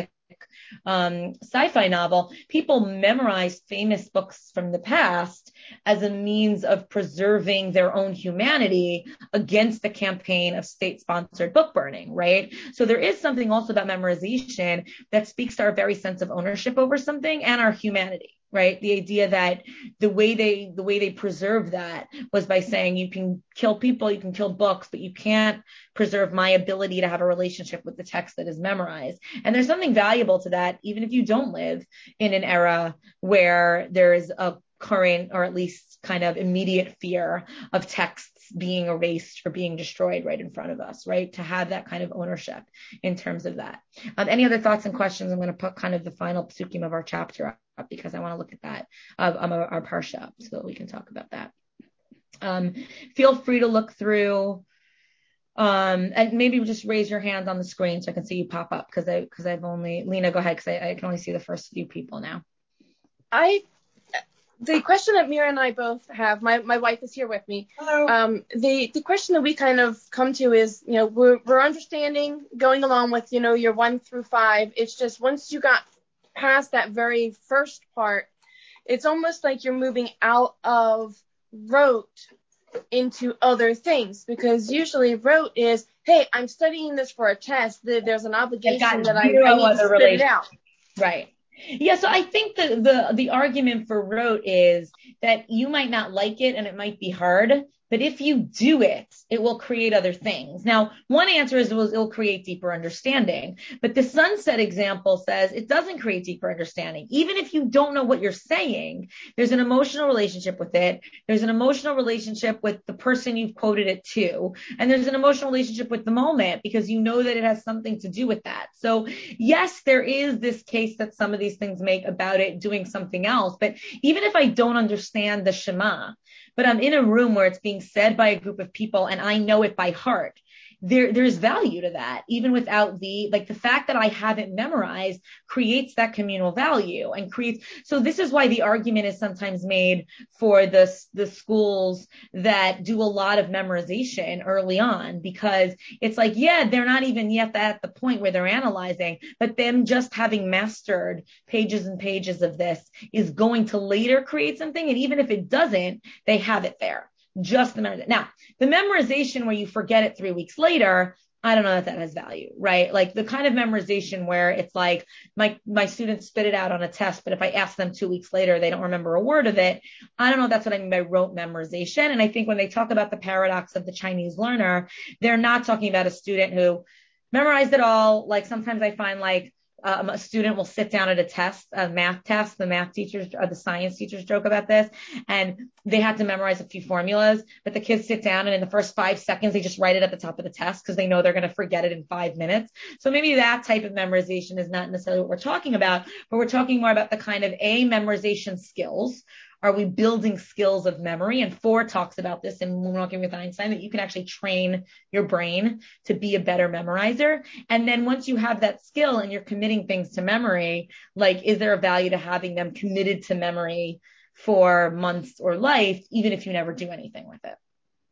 sci-fi novel, people memorize famous books from the past as a means of preserving their own humanity against the campaign of state-sponsored book burning, right? So there is something also about memorization that speaks to our very sense of ownership over something and our humanity, right? The idea that the way they preserve that was by saying you can kill people, you can kill books, but you can't preserve my ability to have a relationship with the text that is memorized. And there's something valuable to that, even if you don't live in an era where there is a current, or at least kind of immediate fear of texts being erased or being destroyed right in front of us, right? To have that kind of ownership in terms of that. Any other thoughts and questions? I'm going to put kind of the final psukim of our chapter up because I want to look at that of our parsha so that we can talk about that. Feel free to look through and maybe just raise your hands on the screen so I can see you pop up because I've only, Lena, go ahead, because I can only see the first few people now. The question that Mira and I both have, my wife is here with me. Hello. The question that we kind of come to is, we're understanding, going along with, your 1 through 5. It's just once you got past that very first part, it's almost like you're moving out of rote into other things, because usually rote is, hey, I'm studying this for a test. There's an obligation that I need to spit it out. Right. Yeah, so I think the argument for rote is that you might not like it and it might be hard, but if you do it, it will create other things. Now, one answer is it'll create deeper understanding, but the sunset example says it doesn't create deeper understanding. Even if you don't know what you're saying, there's an emotional relationship with it. There's an emotional relationship with the person you've quoted it to, and there's an emotional relationship with the moment because you know that it has something to do with that. So yes, there is this case that some of these things make about it doing something else, but even if I don't understand the Shema, but I'm in a room where it's being said by a group of people and I know it by heart, there's value to that, even without the fact that I haven't memorized creates that communal value and so this is why the argument is sometimes made for the schools that do a lot of memorization early on, because it's like, yeah, they're not even yet at the point where they're analyzing, but them just having mastered pages and pages of this is going to later create something. And even if it doesn't, they have it there. Just the memorization. Now, the memorization where you forget it 3 weeks later, I don't know that has value, right? Like the kind of memorization where it's like my students spit it out on a test, but if I ask them 2 weeks later, they don't remember a word of it. I don't know if that's what I mean by rote memorization. And I think when they talk about the paradox of the Chinese learner, they're not talking about a student who memorized it all. Like sometimes I find a student will sit down at a math test. The math teachers or the science teachers joke about this, and they have to memorize a few formulas, but the kids sit down and in the first 5 seconds, they just write it at the top of the test because they know they're going to forget it in 5 minutes. So maybe that type of memorization is not necessarily what we're talking about, but we're talking more about the kind of memorization skills. Are we building skills of memory? And Ford talks about this in Walking with Einstein, that you can actually train your brain to be a better memorizer. And then once you have that skill and you're committing things to memory, like, is there a value to having them committed to memory for months or life, even if you never do anything with it?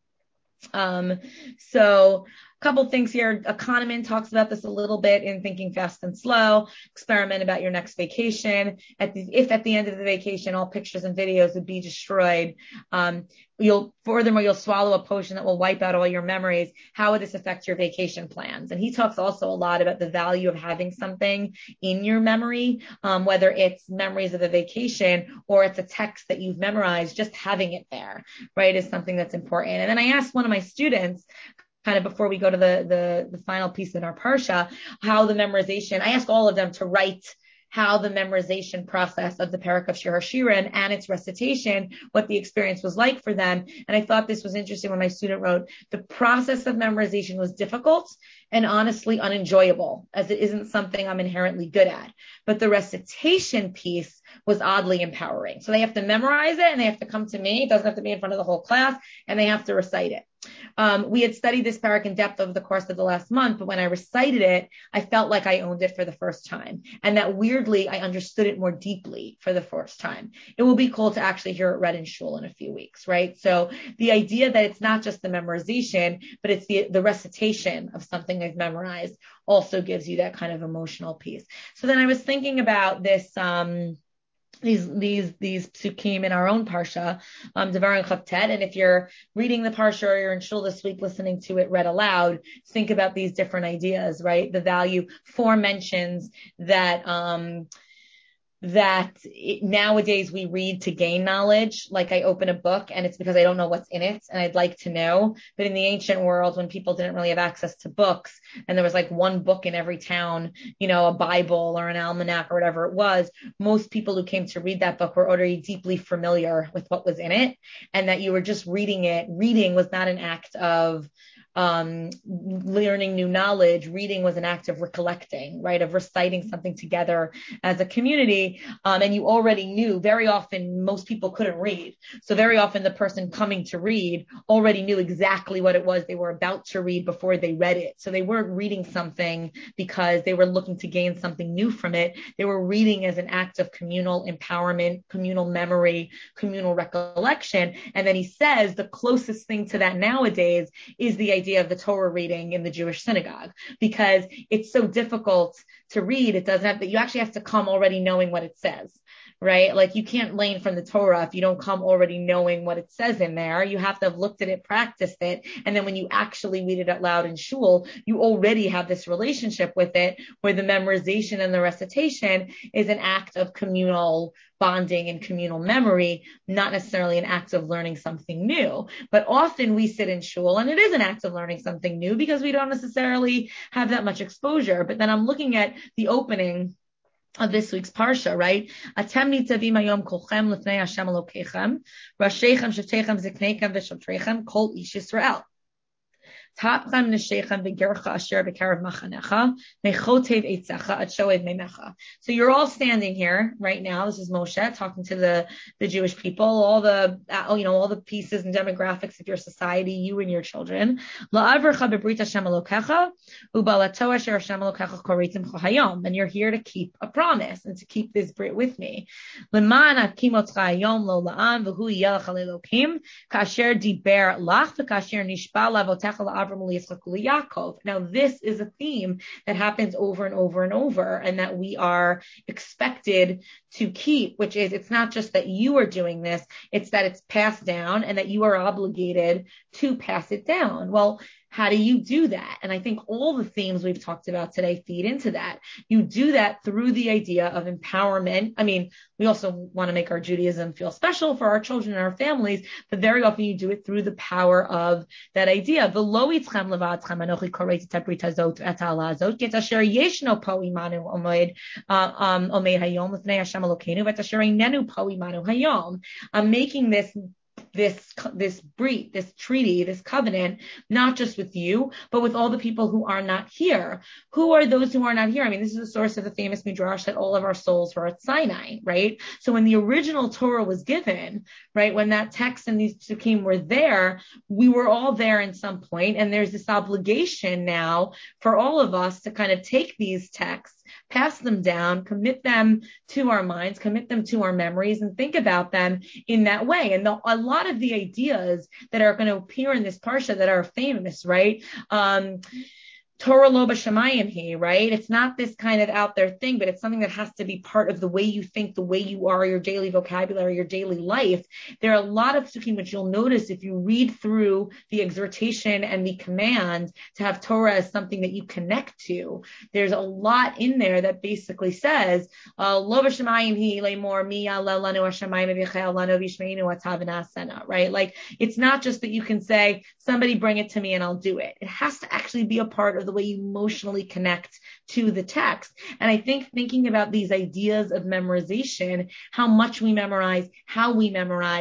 So a couple things here. Kahneman talks about this a little bit in Thinking Fast and Slow. Experiment about your next vacation. If at the end of the vacation, all pictures and videos would be destroyed, you'll swallow a potion that will wipe out all your memories. How would this affect your vacation plans? And he talks also a lot about the value of having something in your memory, whether it's memories of a vacation or it's a text that you've memorized, just having it there, right, is something that's important. And then I asked one of my students, kind of before we go to the final piece in our parsha, how the memorization, I asked all of them to write how the memorization process of the Perek of Shir HaShirim and its recitation, what the experience was like for them. And I thought this was interesting when my student wrote, the process of memorization was difficult and honestly unenjoyable, as it isn't something I'm inherently good at. But the recitation piece was oddly empowering. So they have to memorize it and they have to come to me. It doesn't have to be in front of the whole class, and they have to recite it. We had studied this parak in depth over the course of the last month, but when I recited it, I felt like I owned it for the first time. And that weirdly, I understood it more deeply for the first time. It will be cool to actually hear it read in shul in a few weeks, right? So the idea that it's not just the memorization, but it's the recitation of something I've memorized also gives you that kind of emotional piece. So then I was thinking about this, these psukim in our own parsha, Devarim Chavtet. And if you're reading the parsha or you're in shul this week listening to it read aloud, think about these different ideas, right? The value, 4 mentions that nowadays we read to gain knowledge. Like I open a book and it's because I don't know what's in it and I'd like to know. But in the ancient world, when people didn't really have access to books and there was like one book in every town, a Bible or an almanac or whatever it was, most people who came to read that book were already deeply familiar with what was in it, and that you were just reading it. Reading was not an act of learning new knowledge. Reading was an act of recollecting, right? Of reciting something together as a community. And you already knew. Very often, most people couldn't read. So very often the person coming to read already knew exactly what it was they were about to read before they read it. So they weren't reading something because they were looking to gain something new from it. They were reading as an act of communal empowerment, communal memory, communal recollection. And then he says the closest thing to that nowadays is the idea of the Torah reading in the Jewish synagogue, because it's so difficult to read. It doesn't have that. You actually have to come already knowing what it says, right? Like you can't learn from the Torah if you don't come already knowing what it says in there. You have to have looked at it, practiced it. And then when you actually read it out loud in shul, you already have this relationship with it where the memorization and the recitation is an act of communal bonding and communal memory, not necessarily an act of learning something new. But often we sit in shul and it is an act of learning something new because we don't necessarily have that much exposure. But then I'm looking at the opening of this week's parsha, right? Atem nitzavim hayom kolchem lefnei Hashem Elokechem, rasheichem shetechem zikneikem v'shaltrechem kol ish Yisrael. Tapchem neshechem v'gercha asher b'karav machanecha mechotev eitzecha at shoev memecha. So you're all standing here right now. This is Moshe talking to the Jewish people, all the pieces and demographics of your society, you and your children. La'avrecha b'brit Hashem Elokecha u'balato asher Hashem Elokecha koreitim hayom. And you're here to keep a promise and to keep this brit with me. L'man akimotcha hayom lo la'am v'hu yelach alelokim kasher diber lach v'kasher nishba lavotecha la'avram u'liyitzchak u'liyakov. Now this is a theme that happens over and over and over, and that we are expected to keep, which is, it's not just that you are doing this, it's that it's passed down and that you are obligated to pass it down. Well, how do you do that? And I think all the themes we've talked about today feed into that. You do that through the idea of empowerment. I mean, we also want to make our Judaism feel special for our children and our families, but very often you do it through the power of that idea. I'm making this breach, this treaty, this covenant, not just with you, but with all the people who are not here. Who are those who are not here? I mean, this is the source of the famous midrash that all of our souls were at Sinai, right? So when the original Torah was given, right, when that text and these psukim were there, we were all there in some point, and there's this obligation now for all of us to kind of take these texts, pass them down, commit them to our minds, commit them to our memories, and think about them in that way. And a lot of the ideas that are going to appear in this parsha that are famous, right? Torah lo b'shamayim he, right? It's not this kind of out there thing, but it's something that has to be part of the way you think, the way you are, your daily vocabulary, your daily life. There are a lot of psukim which you'll notice if you read through the exhortation and the command to have Torah as something that you connect to. There's a lot in there that basically says, lo b'shamayim he le'mor mi ya'aleh lanu hashamayim v'yichel lanu v'yishmeinu atav v'na'asena, right? Like, it's not just that you can say, somebody bring it to me and I'll do it. It has to actually be a part of the way you emotionally connect to the text. And I think thinking about these ideas of memorization, how much we memorize, how we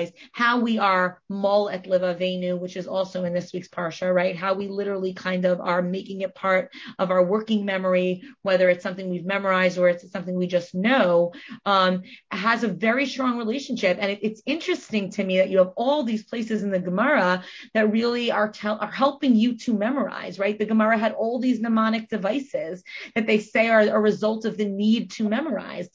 are mol et levavenu, which is also in this week's parsha, right? How we literally kind of are making it part of our working memory, whether it's something we've memorized or it's something we just know, has a very strong relationship. And it's interesting to me that you have all these places in the Gemara that really are helping you to memorize, right? The Gemara had all these mnemonic devices that they say are a result of the need to memorize.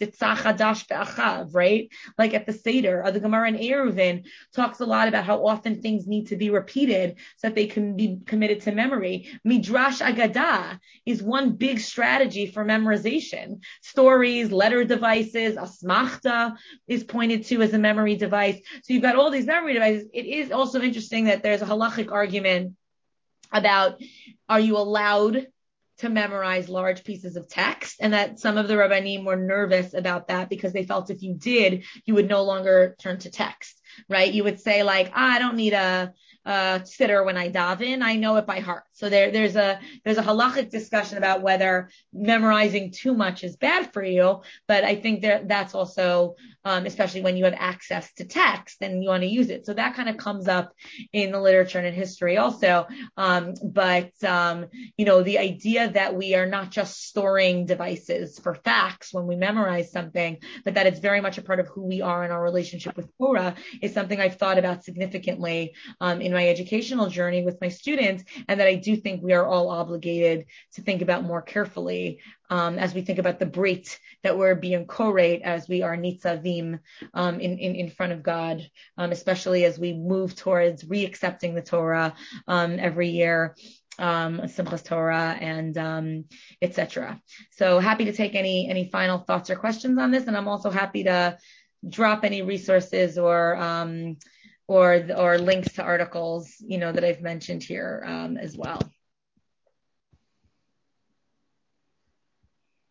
Right? Like at the Seder, or the Gemara in Eruvin talks a lot about how often things need to be repeated so that they can be committed to memory. Midrash Agadah is one big strategy for memorization. Stories, letter devices, asmachta is pointed to as a memory device. So you've got all these memory devices. It is also interesting that there's a halachic argument about, are you allowed to memorize large pieces of text? And that some of the Rabbanim were nervous about that because they felt if you did, you would no longer turn to text, right? You would say like, I don't need a siddur when I daven, I know it by heart. So there's a halachic discussion about whether memorizing too much is bad for you, but I think that's also, especially when you have access to text and you want to use it. So that kind of comes up in the literature and in history also. But the idea that we are not just storing devices for facts when we memorize something, but that it's very much a part of who we are in our relationship with Torah is something I've thought about significantly in my educational journey with my students, and that I do think we are all obligated to think about more carefully as we think about the brit that we're being koreit as we are nitzavim in front of God, especially as we move towards re-accepting the Torah every year, Simchas Torah, and etc. So happy to take any final thoughts or questions on this, and I'm also happy to drop any resources or links to articles, that I've mentioned here as well.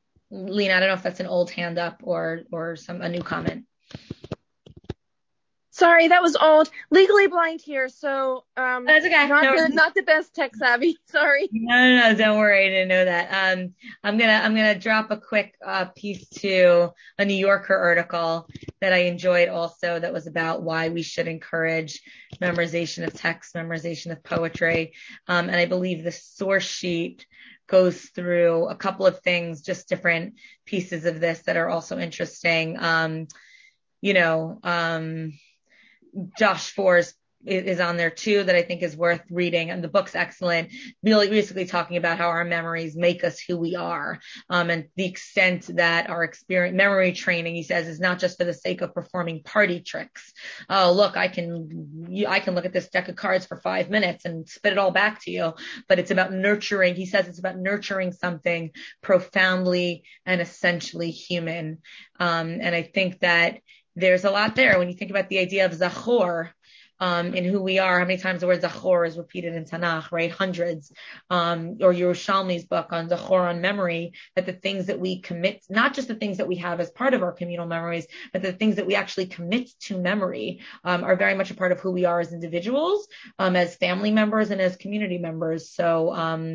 Lena, I don't know if that's an old hand up or a new comment. Sorry, that was old. Legally Blind here, so that's okay. Not the best tech savvy. Sorry. No, don't worry. I didn't know that. I'm gonna drop a quick piece to a New Yorker article that I enjoyed also, that was about why we should encourage memorization of text, memorization of poetry. And I believe the source sheet goes through a couple of things, just different pieces of this that are also interesting. Josh Forrest is on there too, that I think is worth reading, and the book's excellent. Really, basically talking about how our memories make us who we are, and the extent that our memory training, he says, is not just for the sake of performing party tricks. Oh, look, I can look at this deck of cards for 5 minutes and spit it all back to you, but it's about nurturing. He says it's about nurturing something profoundly and essentially human, and I think that there's a lot there when you think about the idea of Zachor, in who we are. How many times the word Zachor is repeated in Tanakh, right? Hundreds. Or Yerushalmi's book on Zachor, on memory, that the things that we commit, not just the things that we have as part of our communal memories, but the things that we actually commit to memory, are very much a part of who we are as individuals, as family members and as community members. So,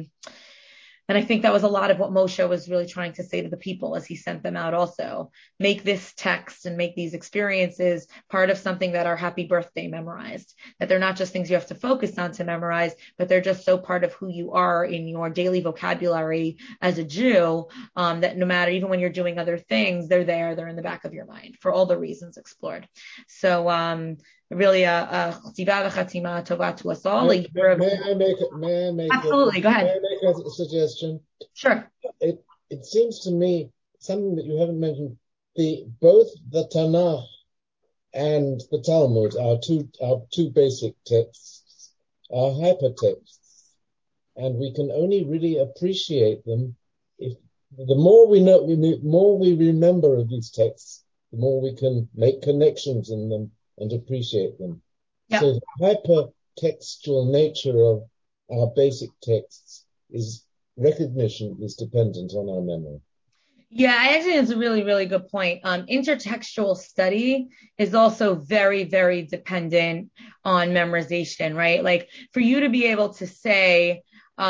and I think that was a lot of what Moshe was really trying to say to the people as he sent them out also. Make this text and make these experiences part of something that our happy birthday memorized, that they're not just things you have to focus on to memorize, but they're just so part of who you are in your daily vocabulary as a Jew, that no matter, even when you're doing other things, they're there, they're in the back of your mind for all the reasons explored. So, really a chtiva v'chatima tova to us all. May I make Absolutely, go ahead. May I make a suggestion? Sure. It seems to me something that you haven't mentioned. Both the Tanakh and the Talmud, our two basic texts, are hypertexts, and we can only really appreciate them if the more we know, the more we remember of these texts, the more we can make connections in them and appreciate them. Yeah. So the hypertextual nature of our basic texts recognition is dependent on our memory. Yeah, I actually think it's a really, really good point. Intertextual study is also very, very dependent on memorization, right? Like for you to be able to say,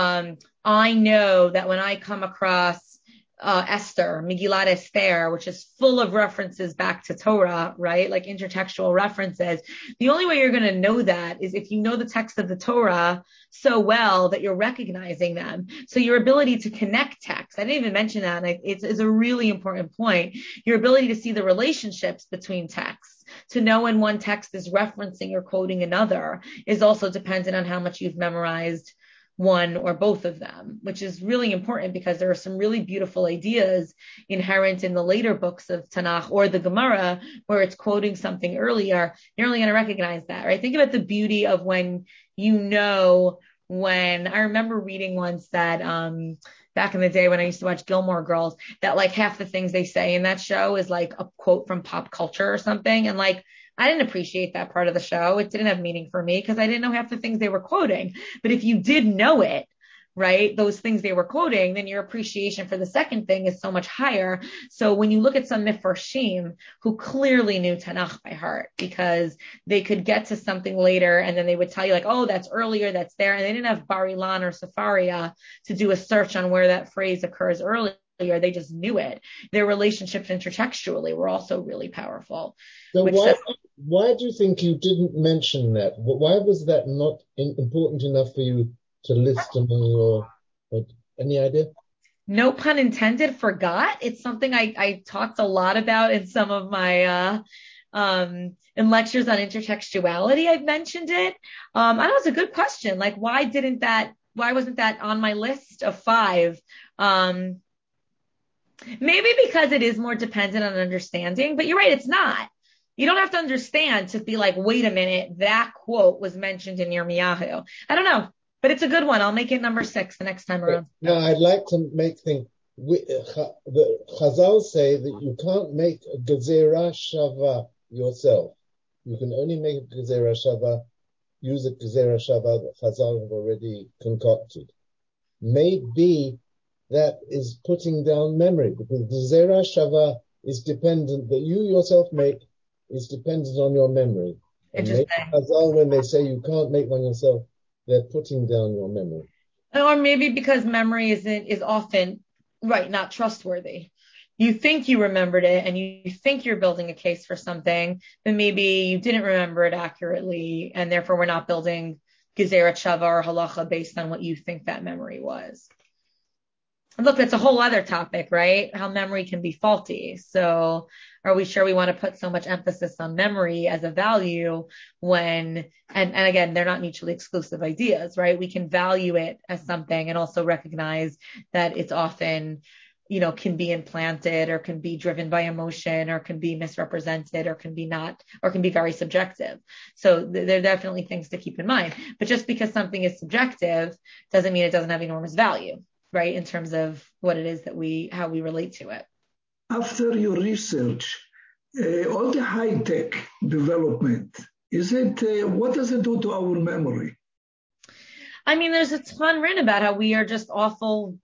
I know that when I come across Esther, Megillat Esther, which is full of references back to Torah, right? Like intertextual references. The only way you're going to know that is if you know the text of the Torah so well that you're recognizing them. So your ability to connect text, I didn't even mention that. It's a really important point. Your ability to see the relationships between texts, to know when one text is referencing or quoting another, is also dependent on how much you've memorized one or both of them, which is really important because there are some really beautiful ideas inherent in the later books of Tanakh or the Gemara where it's quoting something earlier. You're only going to recognize that, right? Think about the beauty of when I remember reading once that, back in the day when I used to watch Gilmore Girls, that like half the things they say in that show is like a quote from pop culture or something. And like, I didn't appreciate that part of the show. It didn't have meaning for me because I didn't know half the things they were quoting. But if you did know it, right, those things they were quoting, then your appreciation for the second thing is so much higher. So when you look at some Mefarshim who clearly knew Tanakh by heart because they could get to something later and then they would tell you like, oh, that's earlier, that's there. And they didn't have Bar Ilan or Sefaria to do a search on where that phrase occurs earlier. They just knew it. Their relationships intertextually were also really powerful. So why do you think you didn't mention that? Why was that not important enough for you to list among any idea? No pun intended, forgot. It's something I talked a lot about in some of my in lectures on intertextuality. I've mentioned it. I know it's a good question. Like, why wasn't that on my list of 5? Maybe because it is more dependent on understanding, but you're right, it's not. You don't have to understand to be like, wait a minute, that quote was mentioned in Yirmiyahu. I don't know, but it's a good one. I'll make it number 6 the next time around. Now, I'd like to make things. The Chazal say that you can't make a Gezerah Shava yourself. You can only make a Gezerah Shava, use a Gezerah Shava that Chazal have already concocted. Maybe that is putting down memory because the Gezerah Shava is dependent, that you yourself make, is dependent on your memory. Interesting. Chazal, when they say you can't make one yourself, they're putting down your memory. Or maybe because memory is often, right, not trustworthy. You think you remembered it and you think you're building a case for something, but maybe you didn't remember it accurately, and therefore we're not building Gezerah Shava or Halacha based on what you think that memory was. And look, that's a whole other topic, right? How memory can be faulty. So are we sure we want to put so much emphasis on memory as a value when, and again, they're not mutually exclusive ideas, right? We can value it as something and also recognize that it's often, can be implanted or can be driven by emotion or can be misrepresented or can be not, or can be very subjective. So there are definitely things to keep in mind. But just because something is subjective doesn't mean it doesn't have enormous value, right? In terms of what it is that how we relate to it. After your research, all the high-tech development, what does it do to our memory? I mean, there's a ton written about how we are just awful.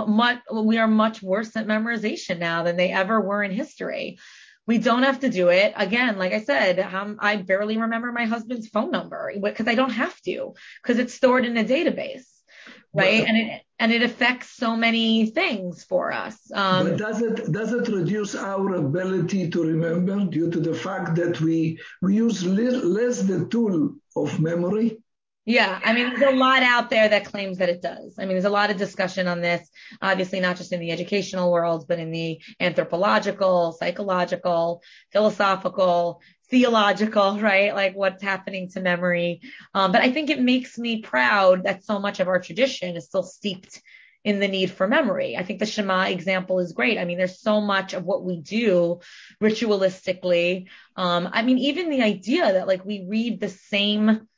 We are much worse at memorization now than they ever were in history. We don't have to do it. Again, like I said, I barely remember my husband's phone number because I don't have to, because it's stored in a database, right? Well, and it affects so many things for us. But does it reduce our ability to remember due to the fact that we use less the tool of memory? Yeah, I mean, there's a lot out there that claims that it does. I mean, there's a lot of discussion on this, obviously not just in the educational world, but in the anthropological, psychological, philosophical, theological, right? Like what's happening to memory. But I think it makes me proud that so much of our tradition is still steeped in the need for memory. I think the Shema example is great. I mean, there's so much of what we do ritualistically. I mean, even the idea that like we read the same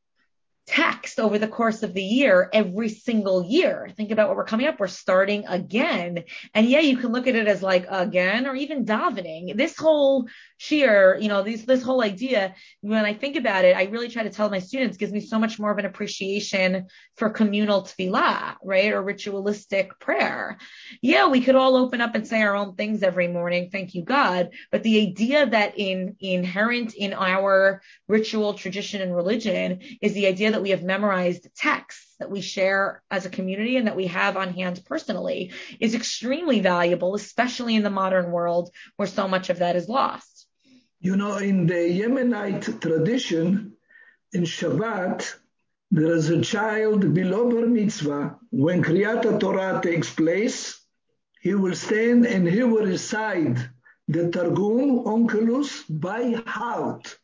text over the course of the year, every single year. Think about what we're coming up. We're starting again. And yeah, you can look at it as like again, or even davening. This whole shir, this whole idea, when I think about it, I really try to tell my students, gives me so much more of an appreciation for communal tefillah, right? Or ritualistic prayer. Yeah, we could all open up and say our own things every morning. Thank you, God. But the idea that inherent in our ritual tradition and religion is the idea that we have memorized texts that we share as a community and that we have on hand personally is extremely valuable, especially in the modern world where so much of that is lost. In the Yemenite tradition, in Shabbat, there is a child below bar mitzvah. When Kriyat Torah takes place, he will stand and he will recite the Targum Onkelos by heart.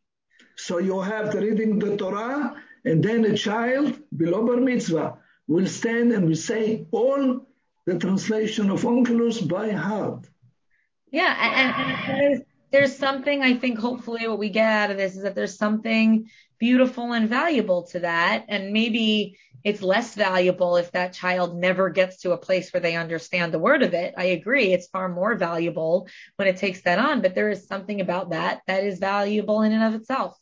So you have the reading the Torah, and then a child below bar mitzvah will stand and will say all the translation of Onkelos by heart. Yeah, and there's something, I think, hopefully what we get out of this is that there's something beautiful and valuable to that. And maybe it's less valuable if that child never gets to a place where they understand the word of it. I agree. It's far more valuable when it takes that on, but there is something about that is valuable in and of itself.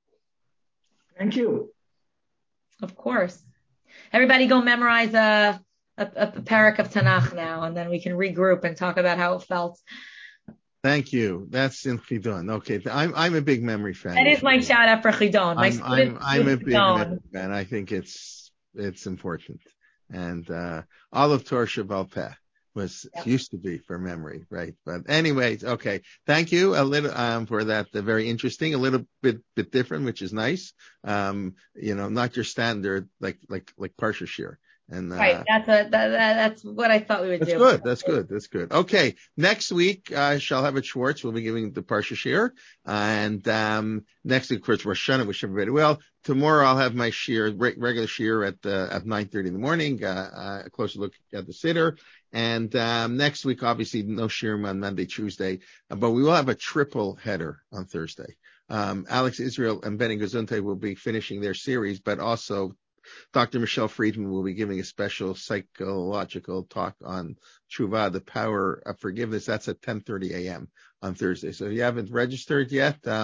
Thank you. Of course. Everybody go memorize a parak of Tanakh now, and then we can regroup and talk about how it felt. Thank you. That's in Chidon. Okay, I'm a big memory fan. That is my shout out for Chidon. I'm a big memory fan. I think it's important. And all of Torah Shebaal Peh used to be for memory, right? But anyways, okay. Thank you a little for that. Very interesting, a little bit different, which is nice. Not your standard like Parsha Shir. And right, that's what I thought we would do. That's good. Okay, next week shall have it Schwartz. We'll be giving the Parsha Shir, and next week, of course, Rosh Hashanah. Wish everybody well. Tomorrow I'll have my shir, regular shir at 9:30 in the morning. A closer look at the Siddur, and next week, obviously, no shir on Monday, Tuesday, but we will have a triple header on Thursday. Alex Israel and Benny Gazunte will be finishing their series, but also Dr. Michelle Friedman will be giving a special psychological talk on Tshuva, the power of forgiveness. That's at 10:30 a.m. on Thursday. So if you haven't registered yet,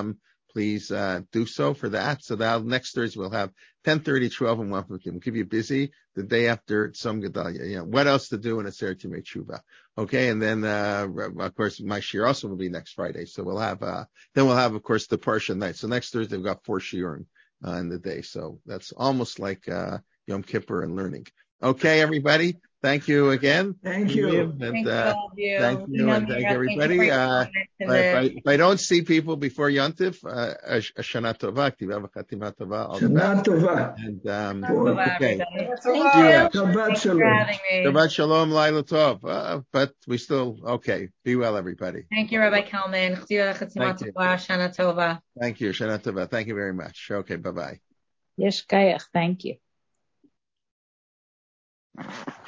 please do so for that. So that next Thursday we'll have 10:30, 12, and 1:15. We'll keep you busy the day after Tzom Gedalia. What else to do in a Seder Timei Tshuva? Okay, and then of course my shir also will be next Friday. So we'll have of course the Parsha night. So next Thursday we've got 4 shiurim in the day. So that's almost like Yom Kippur and learning. Okay, everybody. Thank you again. Thank you. And, thank you, all of you. Thank you, and thank everybody. If I don't see people before Yontif, Shana Tova, K'tiva v'Chatima Tova, all the best. Shana Tova. And okay. Thank you. Shabbat Thanks for having me. Shabbat Shalom, Laila Tov. But we still okay. Be well, everybody. Thank you, Rabbi Kalman. Thank you. Shana Tova. Thank you, Shana Tova. Thank you very much. Okay, bye bye. Yes, Kayach, thank you.